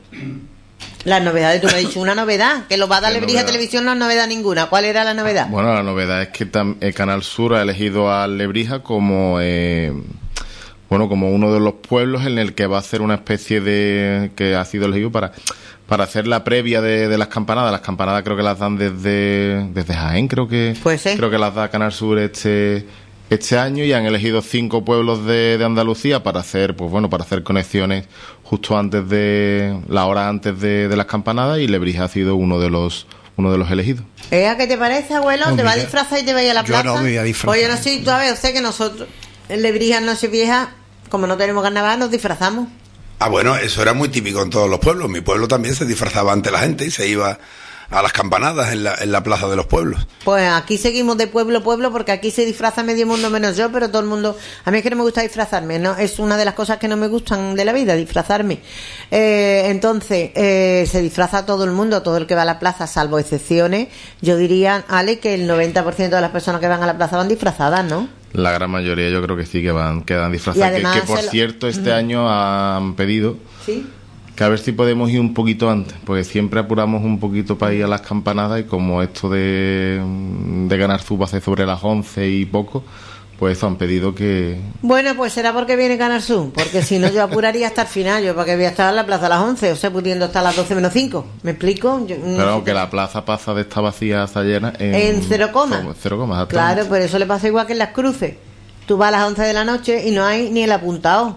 Las novedades, tú me has dicho una novedad, que lo va a dar ¿Qué Lebrija novedad? Televisión, no es novedad ninguna. ¿Cuál era la novedad? Bueno, la novedad es que tam- el Canal Sur ha elegido a Lebrija como eh, bueno, como uno de los pueblos en el que va a hacer una especie de que ha sido elegido para para hacer la previa de, de las campanadas. Las campanadas creo que las dan desde desde Jaén, creo que Puede ser. creo que las da Canal Sur este este año, y han elegido cinco pueblos de, de Andalucía para hacer, pues bueno, para hacer conexiones justo antes de la hora antes de, de las campanadas, y Lebrija ha sido uno de los uno de los elegidos. ¿Eh? ¿Qué te parece, abuelo? No, ¿Te vas a mira, disfrazar y te vas a ir a la yo plaza? no me voy a disfrazar. Oye, no sé, tú a ver, sé que nosotros en Lebrija, en Nochevieja, como no tenemos carnaval, nos disfrazamos. Ah, bueno, eso era muy típico en todos los pueblos. Mi pueblo también se disfrazaba ante la gente y se iba a las campanadas en la, en la plaza de los pueblos. Pues aquí seguimos de pueblo a pueblo, porque aquí se disfraza medio mundo menos yo, pero todo el mundo... A mí es que no me gusta disfrazarme, ¿no? Es una de las cosas que no me gustan de la vida, disfrazarme. Eh, entonces, eh, se disfraza todo el mundo, todo el que va a la plaza, salvo excepciones. Yo diría, Ale, que el noventa por ciento de las personas que van a la plaza van disfrazadas, ¿no? La gran mayoría yo creo que sí que van quedan Y disfrazadas. Que, además que, por se lo- cierto, este año han pedido Sí. que a ver si podemos ir un poquito antes, porque siempre apuramos un poquito para ir a las campanadas, y como esto de, de ganar sub hace sobre las once y poco, pues eso han pedido que... Bueno, pues será porque viene Canal Sur, porque si no yo apuraría hasta el final, yo para que voy a estar en la plaza a las once, o sea, pudiendo estar a las doce menos cinco. ¿Me explico? Yo, mm, Pero que la plaza pasa de estar vacía hasta llena en... En cero coma. Cero coma, Claro, exactamente. pero eso le pasa igual que en las cruces. Tú vas a las once de la noche y no hay ni el apuntado.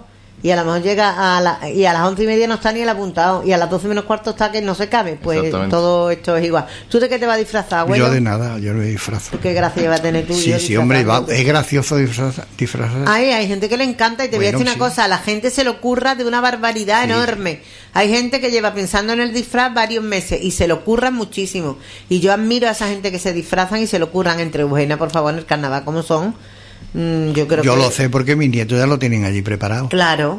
y a lo mejor llega a la, y a las once y media no está ni el apuntado y a las doce menos cuarto está que no se cabe, pues todo esto es igual. ¿Tú de qué te vas a disfrazar, abuelo? Yo de nada, yo me disfrazo. ¿Qué gracia va a tener tú? Sí, sí, hombre, va, es gracioso disfrazar. disfrazar. Ay, hay gente que le encanta y te bueno, voy a decir una sí. cosa, a la gente se le ocurra de una barbaridad sí. enorme. Hay gente que lleva pensando en el disfraz varios meses y se le ocurran muchísimo. Y yo admiro a esa gente que se disfrazan y se le ocurran entre Eugenia, por favor, en el carnaval, ¿cómo son? Mm, yo creo yo que... lo sé porque mis nietos ya lo tienen allí preparado. Claro.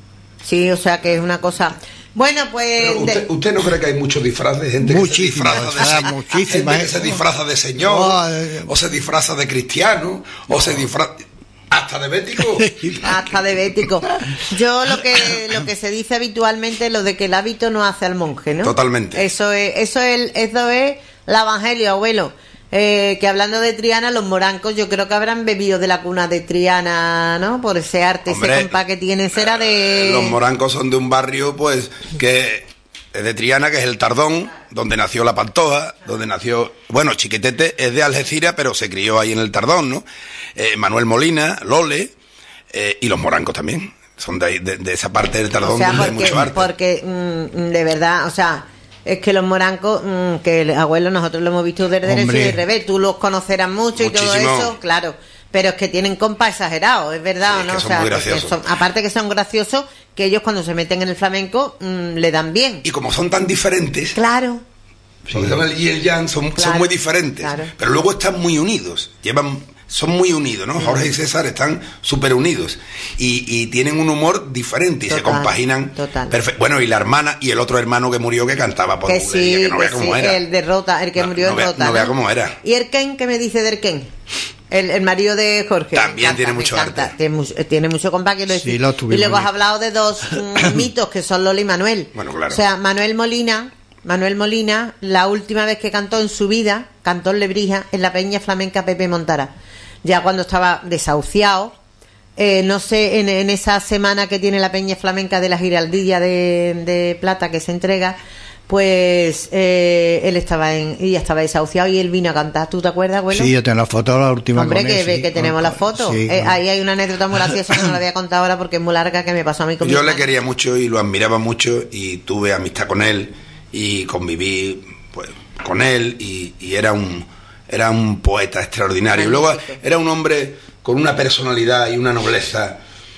Sí, o sea que es una cosa... Bueno, pues... Usted, de... ¿Usted no cree que hay muchos disfraces? Gente muchísimas, que se disfraza de, muchísimas, gente que se disfraza de señor, oh, eh, o se disfraza de cristiano, no. o se disfraza... Hasta de bético. Hasta de bético. Yo lo que lo que se dice habitualmente, lo de que el hábito no hace al monje, ¿no? Totalmente. Eso es, eso es, eso es el evangelio, abuelo. Eh, que hablando de Triana, los morancos yo creo que habrán bebido de la cuna de Triana, ¿no? Por ese arte, Hombre, ese compás que tiene, será de... Los morancos son de un barrio, pues, que es de Triana, que es el Tardón, donde nació la Pantoja, donde nació... Bueno, Chiquetete es de Algeciras, pero se crió ahí en el Tardón, ¿no? Eh, Manuel Molina, Lole, eh, y los morancos también. Son de, ahí, de, de esa parte del Tardón, o sea, donde porque, hay mucho arte. Porque, mm, de verdad, o sea... Es que los morancos, mmm, que el abuelo nosotros lo hemos visto de derecho y de revés, tú los conocerás mucho Muchísimo. Y todo eso, claro, pero es que tienen compa exagerado, es verdad, sí, ¿no? Es que son o sea, muy graciosos. Son, aparte que son graciosos, que ellos cuando se meten en el flamenco mmm, le dan bien. Y como son tan diferentes, claro, sí. el y el yang son, claro, son muy diferentes, claro. Pero luego están muy unidos, llevan... Son muy unidos, ¿no? Jorge y César están súper unidos y, y tienen un humor diferente y total, se compaginan perfecto. Bueno, y la hermana y el otro hermano que murió que cantaba por que sí, que no que vea cómo sí, era. El de Rota, el que no, murió no en Rota. No, no vea ¿no? cómo era. ¿Y el Ken? ¿Qué me dice del Ken? El, el marido de Jorge. También encanta, tiene mucho arte. Tiene mucho, tiene mucho compa, quiero decir. Sí, lo y luego has hablado de dos mm, mitos que son Lola y Manuel. Bueno, claro. O sea, Manuel Molina... Manuel Molina, la última vez que cantó en su vida, cantó en Lebrija, en la Peña Flamenca Pepe Montara. Ya cuando estaba desahuciado, eh, no sé, en, en esa semana que tiene la Peña Flamenca de la Giraldilla de, de Plata que se entrega, pues eh, él estaba en, ella estaba desahuciado y él vino a cantar. ¿Tú te acuerdas, abuelo? Sí, yo tengo la foto, la última. Hombre, con que, él, ve, sí, que tenemos con, la foto. Sí, eh, con... Ahí hay una anécdota muy graciosa que no la voy a contar ahora porque es muy larga, que me pasó a mí con Yo mi le hermana. quería mucho y lo admiraba mucho y tuve amistad con él y conviví pues con él y, y era un era un poeta extraordinario. Luego era un hombre con una personalidad y una nobleza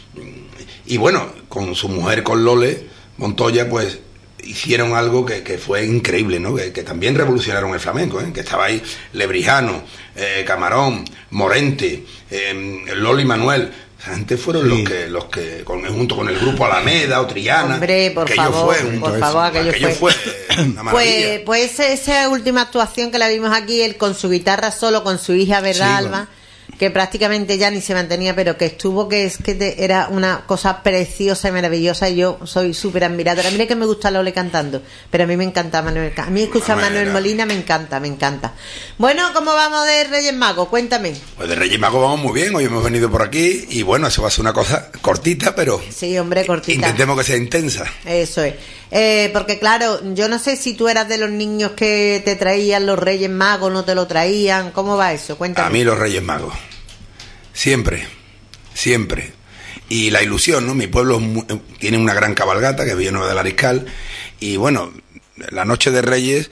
y bueno, con su mujer, con Lole Montoya, pues hicieron algo que, que fue increíble, ¿no? Que, que también revolucionaron el flamenco, ¿eh? Que estaba ahí Lebrijano, eh, Camarón, Morente, eh, Lole y Manuel. Esa gente fueron sí. los que, los que con, junto con el grupo Alameda o Triana. Hombre, por aquello favor, fue, por favor, aquello, aquello fue, fue una maravilla. Pues, pues esa última actuación que la vimos aquí, él con su guitarra solo, con su hija, ¿verdad, sí, Alba? Bueno. Que prácticamente ya ni se mantenía, pero que estuvo, que es que te, era una cosa preciosa y maravillosa, y yo soy súper admiradora. Mira que me gusta Lole cantando, pero a mí me encanta Manuel. A mí escuchar a Manuel Molina me encanta, me encanta. Bueno, ¿cómo vamos de Reyes Magos? Cuéntame. Pues de Reyes Magos vamos muy bien, hoy hemos venido por aquí y bueno, eso va a ser una cosa cortita, pero sí, hombre, cortita. Intentemos que sea intensa. Eso es. Eh, porque claro, yo no sé si tú eras de los niños que te traían los Reyes Magos, no te lo traían, ¿cómo va eso? Cuéntame. A mí los Reyes Magos, siempre, siempre. Y la ilusión, ¿no? Mi pueblo muy, tiene una gran cabalgata que es Villanueva del Ariscal y bueno, la noche de Reyes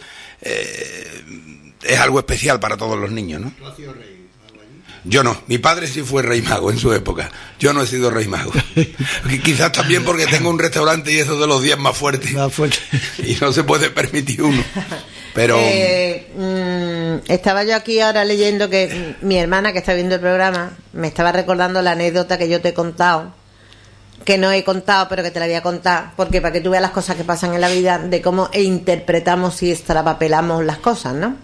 eh, es algo especial para todos los niños, ¿no? ¿Tú has sido rey? Yo no, mi padre sí fue rey mago en su época, yo no he sido rey mago. Quizás también porque tengo un restaurante y eso de los días más fuertes, más fuerte. Y no se puede permitir uno. Pero eh, mmm, estaba yo aquí ahora leyendo que mi hermana que está viendo el programa me estaba recordando la anécdota que yo te he contado, que no he contado pero que te la voy a contar, porque para que tú veas las cosas que pasan en la vida, de cómo interpretamos y extrapapelamos las cosas, ¿no?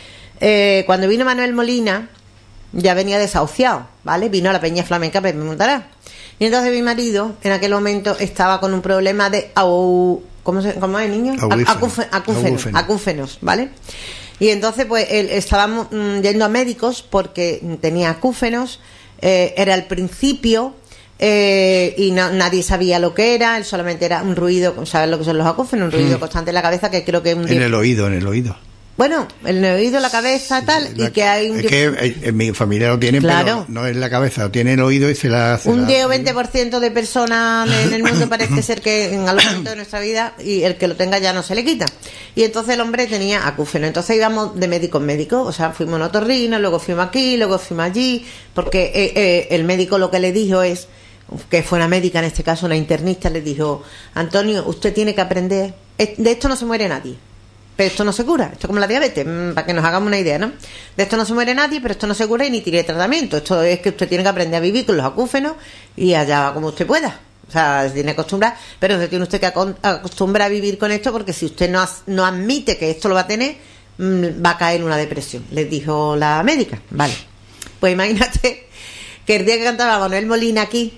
Eh, cuando vino Manuel Molina ya venía desahuciado, ¿vale? Vino a la Peña Flamenca Pepe Montará. Y entonces mi marido en aquel momento estaba con un problema de au, ¿cómo, se, cómo es, niño? Acúfenos, acúfenos, acúfenos, ¿vale? Y entonces pues él estábamos mm, yendo a médicos porque tenía acúfenos, eh, era el principio eh, y no, nadie sabía lo que era, él solamente era un ruido, ¿sabes lo que son los acúfenos? Un ruido mm. constante en la cabeza que creo que un en el oído, en el oído. Bueno, el oído, la cabeza, tal, La- y que hay un... es que en, en mi familia lo tienen, Claro. pero no en la cabeza, lo tiene en el oído y se la... se Un la- diez o veinte por ciento de personas en el mundo parece ser que en algún momento de nuestra vida, y el que lo tenga ya no se le quita. Y entonces el hombre tenía acúfeno. Entonces íbamos de médico en médico, o sea, fuimos a un otorrino, luego fuimos aquí, luego fuimos allí, porque eh, eh, el médico lo que le dijo es, que fue una médica en este caso, una internista, le dijo: Antonio, usted tiene que aprender, eh, de esto no se muere nadie. Pero esto no se cura, esto es como la diabetes, mmm, para que nos hagamos una idea, ¿no? De esto no se muere nadie, pero esto no se cura y ni tiene tratamiento. Esto es que usted tiene que aprender a vivir con los acúfenos y allá va como usted pueda. O sea, se tiene que acostumbrar, pero se tiene usted que acon- acostumbrar a vivir con esto, porque si usted no, as- no admite que esto lo va a tener, mmm, va a caer en una depresión, les dijo la médica. Vale, pues imagínate que el día que cantaba Manuel Molina aquí,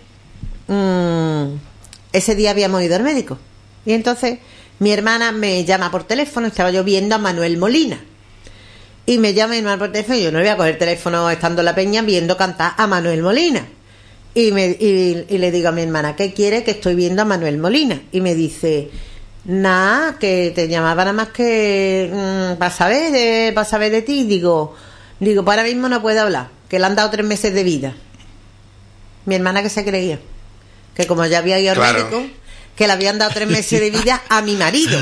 mmm, ese día habíamos ido al médico. Y entonces mi hermana me llama por teléfono, estaba yo viendo a Manuel Molina. Y me llama mi hermana por teléfono, y yo no le voy a coger el teléfono estando en la peña viendo cantar a Manuel Molina. Y, me, y, y le digo a mi hermana: ¿qué quiere? Que estoy viendo a Manuel Molina. Y me dice: nada, que te llamaba nada más que mmm, para saber de, para saber de ti. Digo, digo, pues ahora mismo no puedo hablar, que le han dado tres meses de vida. Mi hermana, que se creía que como ya había ido al Claro. médico, que le habían dado tres meses de vida a mi marido.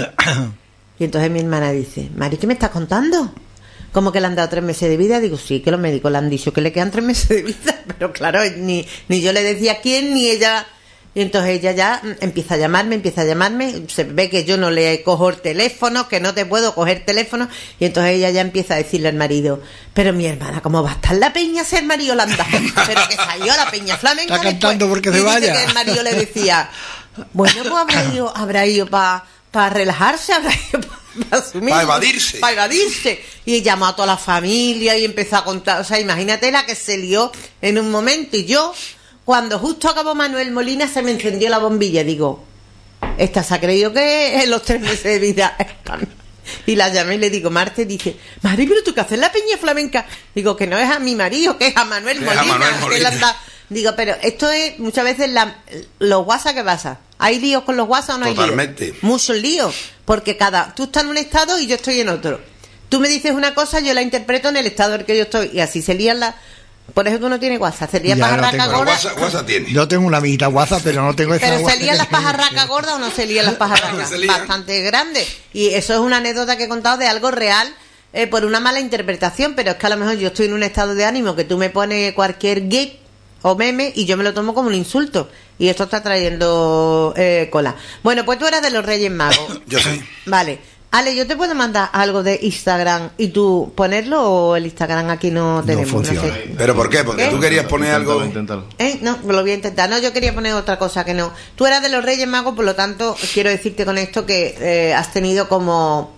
Y entonces mi hermana dice: Mari, ¿qué me estás contando? ¿Cómo que le han dado tres meses de vida? Digo, sí, que los médicos le han dicho que le quedan tres meses de vida. Pero claro, ni, ni yo le decía a quién, ni ella. Y entonces ella ya empieza a llamarme, empieza a llamarme. Se ve que yo no le cojo el teléfono, que no te puedo coger teléfono. Y entonces ella ya empieza a decirle al marido: pero mi hermana, ¿cómo va a estar la peña ser María Holanda? Pero que salió la peña flamenca. Está cantando después. porque Y se dice vaya. que el marido le decía: bueno, pues habrá ido, habrá ido para pa relajarse, habrá ido para asumir. Pa' evadirse. Para evadirse. Y llamó a toda la familia y empezó a contar. O sea, imagínate la que se lió en un momento. Y yo, cuando justo acabó Manuel Molina, se me encendió la bombilla. Digo, esta se ha creído que en los tres meses de vida están. Y la llamé y le digo: Marte, dice: Mari, pero tú qué haces la peña flamenca. Digo, que no es a mi marido, que es a Manuel Que es a Molina. Manuel que Molina. él anda- Digo, pero esto es muchas veces la, los WhatsApp que pasa. ¿Hay líos con los WhatsApp o no hay líos? Totalmente. Muchos líos. Porque cada, tú estás en un estado y yo estoy en otro. Tú me dices una cosa, yo la interpreto en el estado en el que yo estoy. Y así se lían las... Por eso tú no tienes WhatsApp. Se lían Ya, no pajarracas tengo. Pero gordas. WhatsApp, WhatsApp tiene. Yo tengo una amiguita WhatsApp, pero no tengo esa Pero ¿se WhatsApp. lían las pajarracas gordas o no se lían las pajarracas? Se lían. Bastante grandes. Y eso es una anécdota que he contado de algo real, eh, por una mala interpretación. Pero es que a lo mejor yo estoy en un estado de ánimo que tú me pones cualquier gif o meme y yo me lo tomo como un insulto. Y esto está trayendo eh, cola. Bueno, pues tú eras de los Reyes Magos. Yo sí. Vale. Ale, ¿yo te puedo mandar algo de Instagram y tú ponerlo, o el Instagram aquí no tenemos? funciona. sé. ¿Pero por qué? Porque ¿Qué? tú querías poner algo... Inténtalo, inténtalo. ¿Eh? No, lo voy a intentar. No, yo quería poner otra cosa que no. Tú eras de los Reyes Magos, por lo tanto, quiero decirte con esto que eh, has tenido como...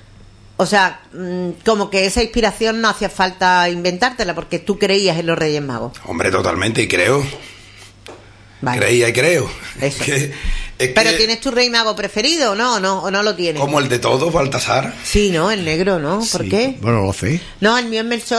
O sea, mm, como que esa inspiración no hacía falta inventártela, porque tú creías en los Reyes Magos. Hombre, totalmente, y creo. Vale. Creía y creo. Eso. Que- es Pero que, ¿tienes tu Rey Mago preferido o no? ¿O no, o no lo tienes? como el de todos, Baltasar. Sí, ¿no? El negro, ¿no? ¿Por Sí, qué? Bueno, lo sé. No, el mío es Melchor.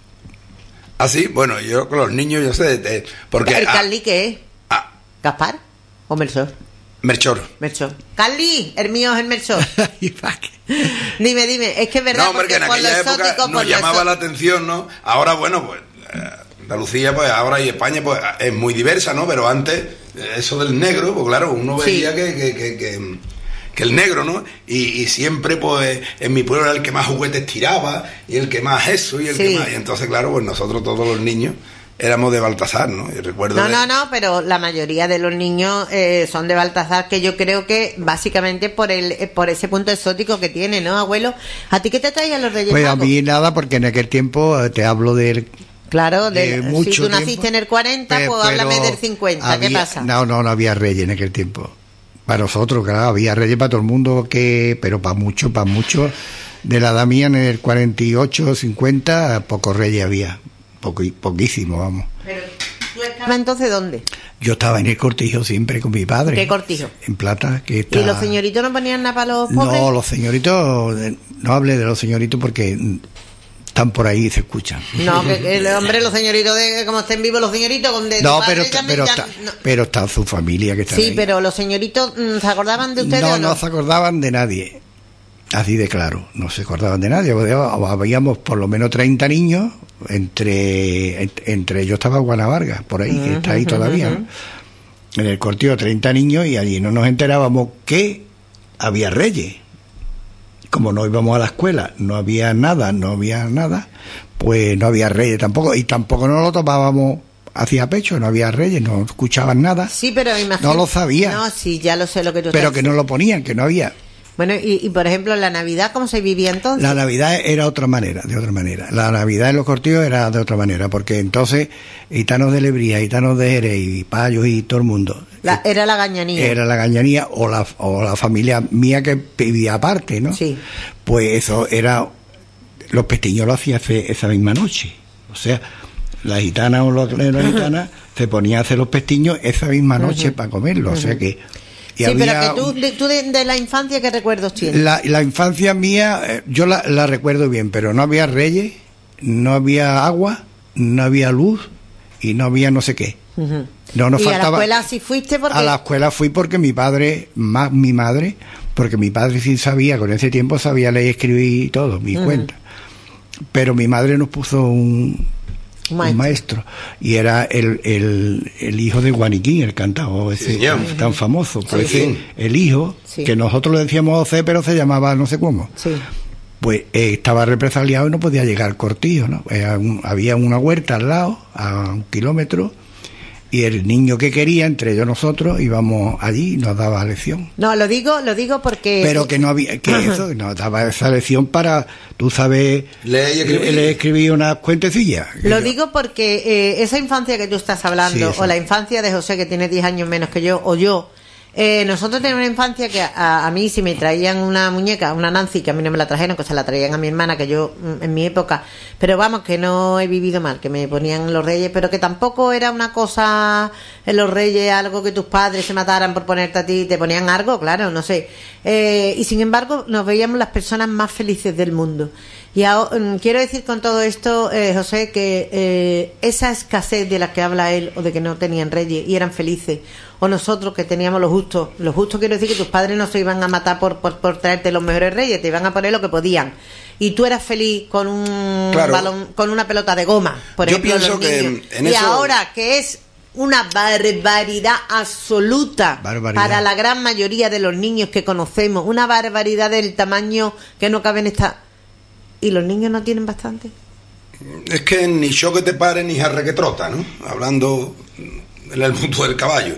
Así, bueno, yo con los niños, yo sé, de- porque... ¿El ah, Carly qué es? ah, ¿Gaspar o Melchor? Melchor. Melchor. Carly, el mío es el Melchor. ¿Y pa' qué? Dime, dime, es que es verdad, No, hombre, que porque en por lo aquella época exótico, nos por lo llamaba exó- la atención, ¿no? Ahora, bueno, pues eh, Andalucía, pues ahora y España, pues es muy diversa, ¿no? Pero antes, eh, eso del negro, pues claro, uno Sí. veía que, que, que, que, que el negro, ¿no? Y, y siempre, pues, en mi pueblo era el que más juguetes tiraba, y el que más eso, y el Sí. que más... Y entonces, claro, pues nosotros todos los niños éramos de Baltasar, ¿no? Y recuerdo No, de- no, no, pero la mayoría de los niños eh, son de Baltasar, que yo creo que básicamente por el eh, por ese punto exótico que tiene, ¿no, abuelo? ¿A ti qué te traían los Reyes Pues a Magos? mí nada, porque en aquel tiempo eh, te hablo del... Claro, de, de mucho si tú naciste tiempo, en el cuarenta, pe- pues pero háblame del cincuenta, ¿qué había- pasa? No, no, no había reyes en aquel tiempo. Para nosotros, claro, había reyes para todo el mundo, que pero para mucho, para mucho. De la edad mía, en el cuarenta y ocho, cincuenta, pocos reyes había. Poco, poquísimo, vamos. Pero, ¿tú estabas entonces dónde? Yo estaba en el cortijo siempre con mi padre. ¿Qué cortijo? En Plata, que está... ¿Y los señoritos no ponían nada para los pobres? No, los señoritos, eh, no hable de los señoritos porque mm, están por ahí y se escuchan. No, que, que el hombre, los señoritos, de como estén vivos los señoritos, con de No, tu padre pero, ya está, me- pero, ya- está, no. pero está su familia que está Sí, ahí. pero los señoritos, mm, ¿se acordaban de ustedes no, o no? no se acordaban de nadie. Así de claro, no se acordaban de nadie. Habíamos por lo menos treinta niños, entre entre ellos estaba Juana Vargas, por ahí, que está ahí todavía, ¿no? En el cortijo treinta niños, y allí no nos enterábamos que había reyes. Como no íbamos a la escuela, no había nada, no había nada, pues no había reyes tampoco, y tampoco nos lo tomábamos hacia pecho, no había reyes, no escuchaban nada. Sí, pero imagínate. No lo sabía. No, sí, ya lo sé lo que tú Pero estás que no lo ponían, que no había. Bueno, y, y por ejemplo, la Navidad, ¿cómo se vivía entonces? La Navidad era otra manera, de otra manera. La Navidad en los cortijos era de otra manera, porque entonces gitanos de Lebrija, gitanos de Jerez y payos y todo el mundo. La, era la gañanía. Era la gañanía o la, o la familia mía que vivía aparte, ¿no? Sí. Pues eso era, los pestiños lo hacían esa misma noche. O sea, la gitana o los, las gitanas se ponían a hacer los pestiños esa misma noche uh-huh. para comerlo, uh-huh. o sea que... Y sí, había, pero que tú, de, tú de, de la infancia, ¿qué recuerdos tienes? La, la infancia mía, eh, yo la, la recuerdo bien, pero no había reyes, no había agua, no había luz y no había no sé qué. Uh-huh. No nos ¿Y faltaba, a la escuela sí fuiste? Porque... A la escuela fui porque mi padre, más mi madre, porque mi padre sí sabía, con ese tiempo sabía leer y escribir y todo, mi uh-huh. cuenta. Pero mi madre nos puso un... Maestro. un maestro, y era el, el, el hijo de Guaniquín, el cantador ese sí, tan, tan famoso, sí, pues sí. el hijo, sí. que nosotros le decíamos José, pero se llamaba no sé cómo, sí. pues eh, estaba represaliado y no podía llegar al cortillo, ¿no? Era un, había una huerta al lado, a un kilómetro, y el niño que quería, entre ellos nosotros, íbamos allí y nos daba lección. No, lo digo, lo digo porque... Pero que no había, que eso, nos daba esa lección para, tú sabes, leer y escribir, le escribí unas cuentecillas. Lo yo. digo porque eh, esa infancia que tú estás hablando, sí, o la infancia de José, que tiene diez años menos que yo, o yo, eh, nosotros tenemos una infancia que a, a mí, si me traían una muñeca, una Nancy, que a mí no me la trajeron, que se la traían a mi hermana, que yo en mi época, pero vamos, que no he vivido mal, que me ponían los reyes, pero que tampoco era una cosa en los reyes, algo que tus padres se mataran por ponerte a ti, te ponían algo, claro, no sé. Eh, y sin embargo, nos veíamos las personas más felices del mundo. Y ahora, quiero decir con todo esto, eh, José, que eh, esa escasez de la que habla él, o de que no tenían reyes y eran felices, o nosotros que teníamos lo justo, lo justo quiero decir que tus padres no se iban a matar por, por, por traerte los mejores reyes, te iban a poner lo que podían. Y tú eras feliz con un claro. balón, con una pelota de goma, por Yo ejemplo, pienso los niños. que en y eso... ahora que es una barbaridad absoluta barbaridad. Para la gran mayoría de los niños que conocemos, una barbaridad del tamaño que no cabe en esta... ¿Y los niños no tienen bastante? Es que ni choque te pare ni jarre que trota, ¿no? Hablando en el mundo del caballo.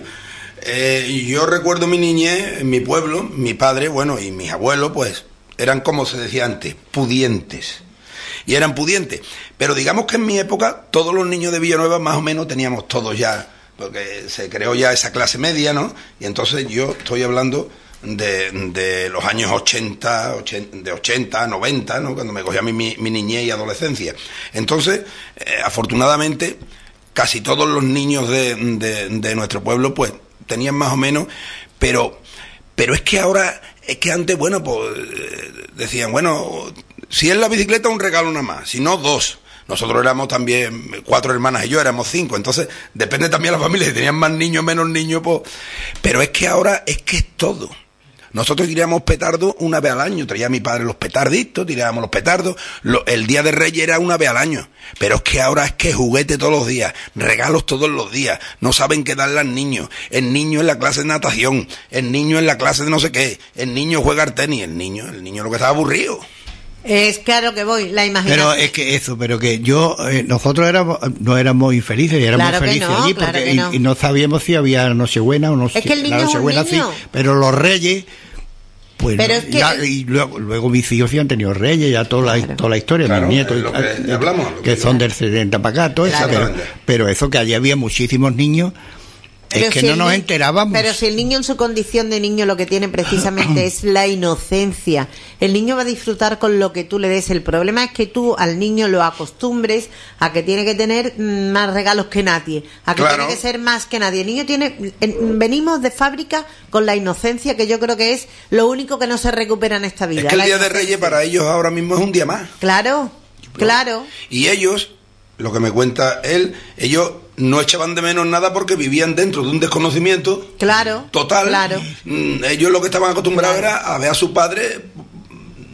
Eh, yo recuerdo mi niñez en mi pueblo, mi padre, bueno, y mis abuelos, pues, eran como se decía antes, pudientes. Y eran pudientes. Pero digamos que en mi época, todos los niños de Villanueva más o menos teníamos todos ya, porque se creó ya esa clase media, ¿no? Y entonces yo estoy hablando... De, de los años ochenta, ochenta, de ochenta, noventa, ¿no? Cuando me cogía mi, mi, mi niñez y adolescencia. Entonces, eh, afortunadamente, casi todos los niños de, de, de nuestro pueblo, pues, tenían más o menos, pero, pero es que ahora, es que antes, bueno, pues, decían, bueno, si es la bicicleta, un regalo nada más, si no, dos. Nosotros éramos también cuatro hermanas y yo éramos cinco, entonces depende también de la familia, si tenían más niños, menos niños, pues, pero es que ahora es que es todo. Nosotros tirábamos petardos una vez al año, traía mi padre los petarditos, tirábamos los petardos, lo, el día de Reyes era una vez al año, pero es que ahora es que juguete todos los días, regalos todos los días, no saben qué darle al niño, el niño en la clase de natación, el niño en la clase de no sé qué, el niño juega al tenis, el niño, el niño lo que está aburrido. Es claro que voy, la imaginación. Pero es que eso, pero que yo, eh, nosotros éramos, no éramos infelices, éramos claro felices no, allí, claro porque no. Y, y no sabíamos si había Nochebuena o no. Es que el niño la Nochebuena es un niño. Sí, pero los Reyes, pues, pero no, es que ya, el... y luego, luego mis hijos sí han tenido Reyes, ya toda la, claro. toda la historia, claro, mis nietos, lo que eh, hablamos, lo que, que son del setenta para acá, todo claro. eso, pero, pero eso que allí había muchísimos niños. Pero es que si no el nos ni... enterábamos. Pero si el niño en su condición de niño lo que tiene precisamente es la inocencia, el niño va a disfrutar con lo que tú le des. El problema es que tú al niño lo acostumbres a que tiene que tener más regalos que nadie, a que claro. tiene que ser más que nadie. El niño tiene, venimos de fábrica con la inocencia, que yo creo que es lo único que no se recupera en esta vida. Es que el la Día inocencia. de Reyes para ellos ahora mismo es un día más. Claro, claro. Y ellos, lo que me cuenta él, ellos no echaban de menos nada porque vivían dentro de un desconocimiento claro, total. Claro. Mm, ellos lo que estaban acostumbrados claro. era a ver a su padre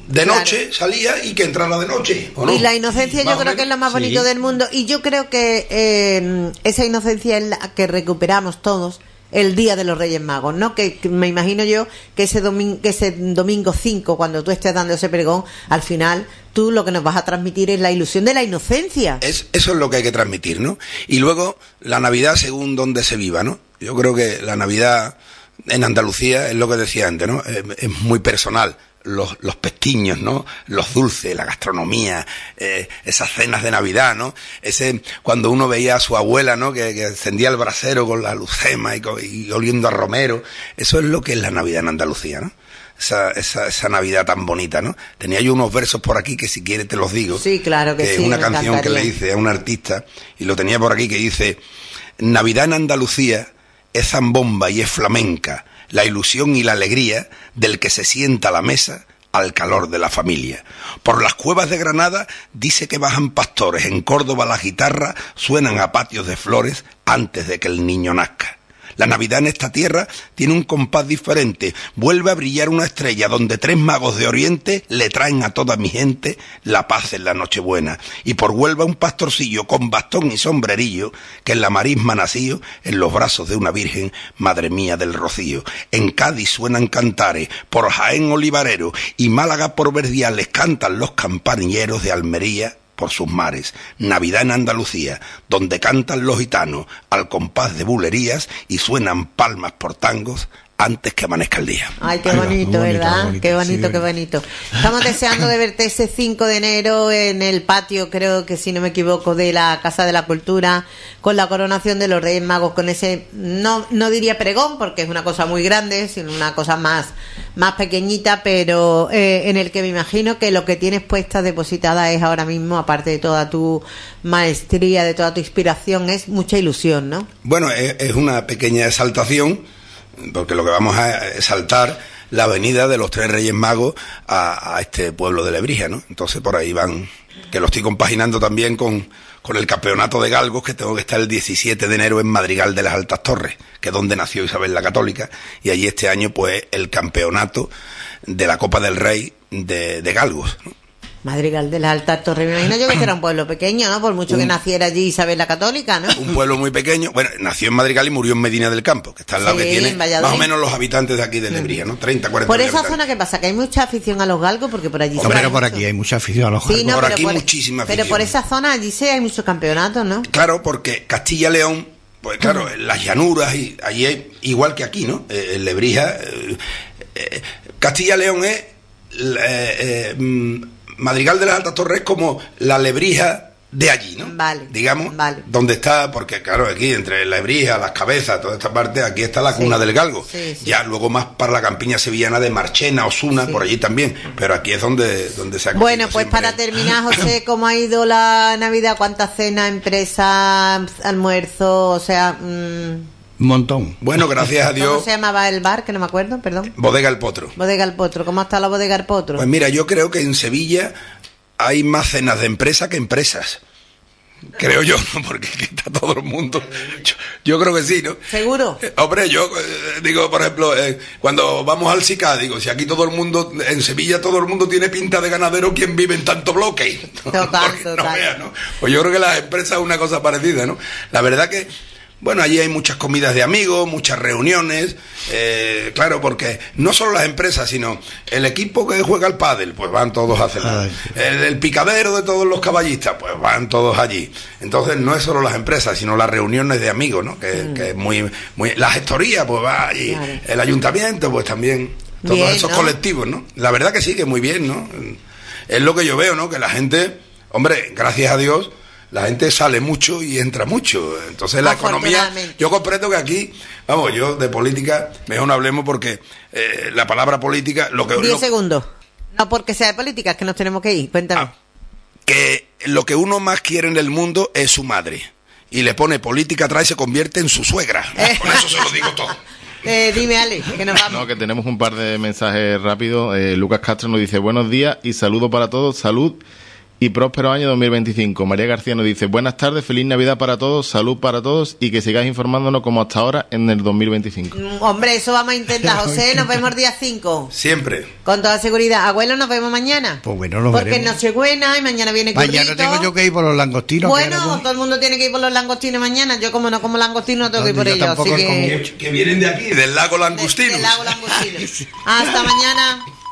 de Claro. noche salía y que entrara de noche, ¿o no? Y la inocencia Más yo o creo que es lo menos. más bonito Sí. del mundo. Y yo creo que eh, esa inocencia es la que recuperamos todos el día de los Reyes Magos, ¿no? Que, que me imagino yo que ese domingo, que ese domingo cinco, cuando tú estés dando ese pregón, al final tú lo que nos vas a transmitir es la ilusión de la inocencia. Es, eso es lo que hay que transmitir, ¿no? Y luego la Navidad según donde se viva, ¿no? Yo creo que la Navidad en Andalucía es lo que decía antes, ¿no? Es, es muy personal. Los, los pestiños, ¿no? Los dulces, la gastronomía, eh, esas cenas de Navidad, ¿no? Ese, cuando uno veía a su abuela, ¿no? Que, que encendía el brasero con la lucema y, con, y oliendo a romero. Eso es lo que es la Navidad en Andalucía, ¿no? Esa, esa, esa Navidad tan bonita, ¿no? Tenía yo unos versos por aquí que si quieres te los digo. Sí, claro que es sí, una me canción que encantaría. le hice a un artista y lo tenía por aquí que dice: Navidad en Andalucía es zambomba y es flamenca, la ilusión y la alegría del que se sienta a la mesa al calor de la familia. Por las cuevas de Granada dice que bajan pastores, en Córdoba las guitarras suenan a patios de flores antes de que el niño nazca. La Navidad en esta tierra tiene un compás diferente, vuelve a brillar una estrella donde tres magos de Oriente le traen a toda mi gente la paz en la Nochebuena. Y por Huelva un pastorcillo con bastón y sombrerillo, que en la marisma nació en los brazos de una virgen, madre mía del rocío. En Cádiz suenan cantares, por Jaén olivarero, y Málaga por verdiales cantan los campañeros de Almería por sus mares. Navidad en Andalucía, donde cantan los gitanos al compás de bulerías y suenan palmas por tangos antes que amanezca el día. Ay, qué Ay, va, bonito, muy bonito, ¿verdad? muy bonito, Qué sí, bonito, qué verdad. bonito. Estamos deseando de verte ese cinco de enero en el patio, creo que si no me equivoco, de la Casa de la Cultura, con la coronación de los Reyes Magos, con ese, no no diría pregón, porque es una cosa muy grande, sino una cosa más, más pequeñita, pero eh, en el que me imagino que lo que tienes puesta depositada es ahora mismo, aparte de toda tu maestría, de toda tu inspiración, es mucha ilusión, ¿no? Bueno, es, es una pequeña exaltación, porque lo que vamos a exaltar la venida de los tres Reyes Magos a, a este pueblo de Lebrija, ¿no? Entonces por ahí van, que lo estoy compaginando también con, con el campeonato de galgos, que tengo que estar el diecisiete de enero en Madrigal de las Altas Torres, que es donde nació Isabel la Católica, y allí este año pues el campeonato de la Copa del Rey de, de galgos, ¿no? Madrigal de las Altas Torres, me imagino yo que será un pueblo pequeño, ¿no? Por mucho que Un- naciera allí Isabel la Católica, ¿no? Un pueblo muy pequeño, bueno, nació en Madrigal y murió en Medina del Campo, que está al lado Sí, que tiene en Valladolid. más o menos los habitantes de aquí de Lebrija, ¿no? treinta, cuarenta Por mil esa habitantes. zona, ¿qué pasa? Que hay mucha afición a los galgos, porque por allí se Hombre, da por mucho. aquí hay mucha afición a los Sí, galgos. no, Por pero aquí por, muchísima pero afición. por esa zona allí sí hay muchos campeonatos, ¿no? Claro, porque Castilla y León, pues claro, en las llanuras, y allí hay, igual que aquí, ¿no? Eh, en Lebrija, eh, eh, Castilla y León es, eh, eh, mm, Madrigal de las Altas Torres es como la Lebrija de allí, ¿no? Vale, Digamos, vale. donde está, porque claro, aquí entre Lebrija, Las Cabezas, toda esta parte, aquí está la Sí, cuna del galgo. sí, sí. Ya luego más para la campiña sevillana de Marchena, Osuna, Sí. por allí también, pero aquí es donde, donde se ha Bueno, cogido pues siempre. para terminar, José, ¿cómo ha ido la Navidad? ¿Cuántas cenas, empresa, almuerzo? O sea, mm, Un montón. Bueno, gracias a ¿cómo Dios, se llamaba el bar? Que no me acuerdo, perdón. Bodega El Potro. Bodega El Potro. ¿Cómo está la Bodega El Potro? Pues mira, yo creo que en Sevilla hay más cenas de empresa que empresas. Creo yo, ¿no? Porque aquí está todo el mundo. Yo, yo creo que sí, ¿no? ¿Seguro? Eh, hombre, yo eh, digo, por ejemplo, eh, cuando vamos al SICA, digo, si aquí todo el mundo, en Sevilla todo el mundo tiene pinta de ganadero, ¿quién vive en tanto bloque? Total, Porque total. No veas, ¿no? Pues yo creo que las empresas es una cosa parecida, ¿no? La verdad que, bueno, allí hay muchas comidas de amigos, muchas reuniones, eh, claro, porque no solo las empresas, sino el equipo que juega al pádel, pues van todos a cenar. Ay, sí. El, el picadero de todos los caballistas, pues van todos allí. Entonces no es solo las empresas, sino las reuniones de amigos, ¿no? Que, Mm. que es muy, muy... La gestoría, pues va allí. Claro. El ayuntamiento, pues también. Todos Bien, esos ¿no? colectivos, ¿no? La verdad que sí, que muy bien, ¿no? Es lo que yo veo, ¿no? Que la gente, hombre, gracias a Dios, la gente sale mucho y entra mucho. Entonces la economía, Afortunadamente. yo comprendo que aquí, vamos, yo de política, mejor no hablemos porque eh, la palabra política, lo que... Diez lo- segundos. No porque sea de política, es que nos tenemos que ir. Cuéntame. Ah, que lo que uno más quiere en el mundo es su madre. Y le pone política atrás y se convierte en su suegra. Con eso se lo digo todo. Eh, dime, Ale, que nos vamos. No, que tenemos un par de mensajes rápidos. Eh, Lucas Castro nos dice buenos días y saludo para todos, salud y próspero año dos mil veinticinco. María García nos dice, buenas tardes, feliz Navidad para todos, salud para todos y que sigáis informándonos como hasta ahora en el dos mil veinticinco. Mm, Hombre, eso vamos a intentar. José, nos vemos el día cinco. Siempre. Con toda seguridad. Abuelo, nos vemos mañana. Pues bueno, lo Porque veremos. es Nochebuena y mañana viene Currito. Mañana tengo yo que ir por los langostinos. que Bueno, ahora voy. todo el mundo tiene que ir por los langostinos mañana. Yo como no como langostinos, no tengo que ir por Yo ellos. Así tampoco como que... mucho. Que vienen de aquí, del lago Langostino. Del lago Langostino. Hasta mañana.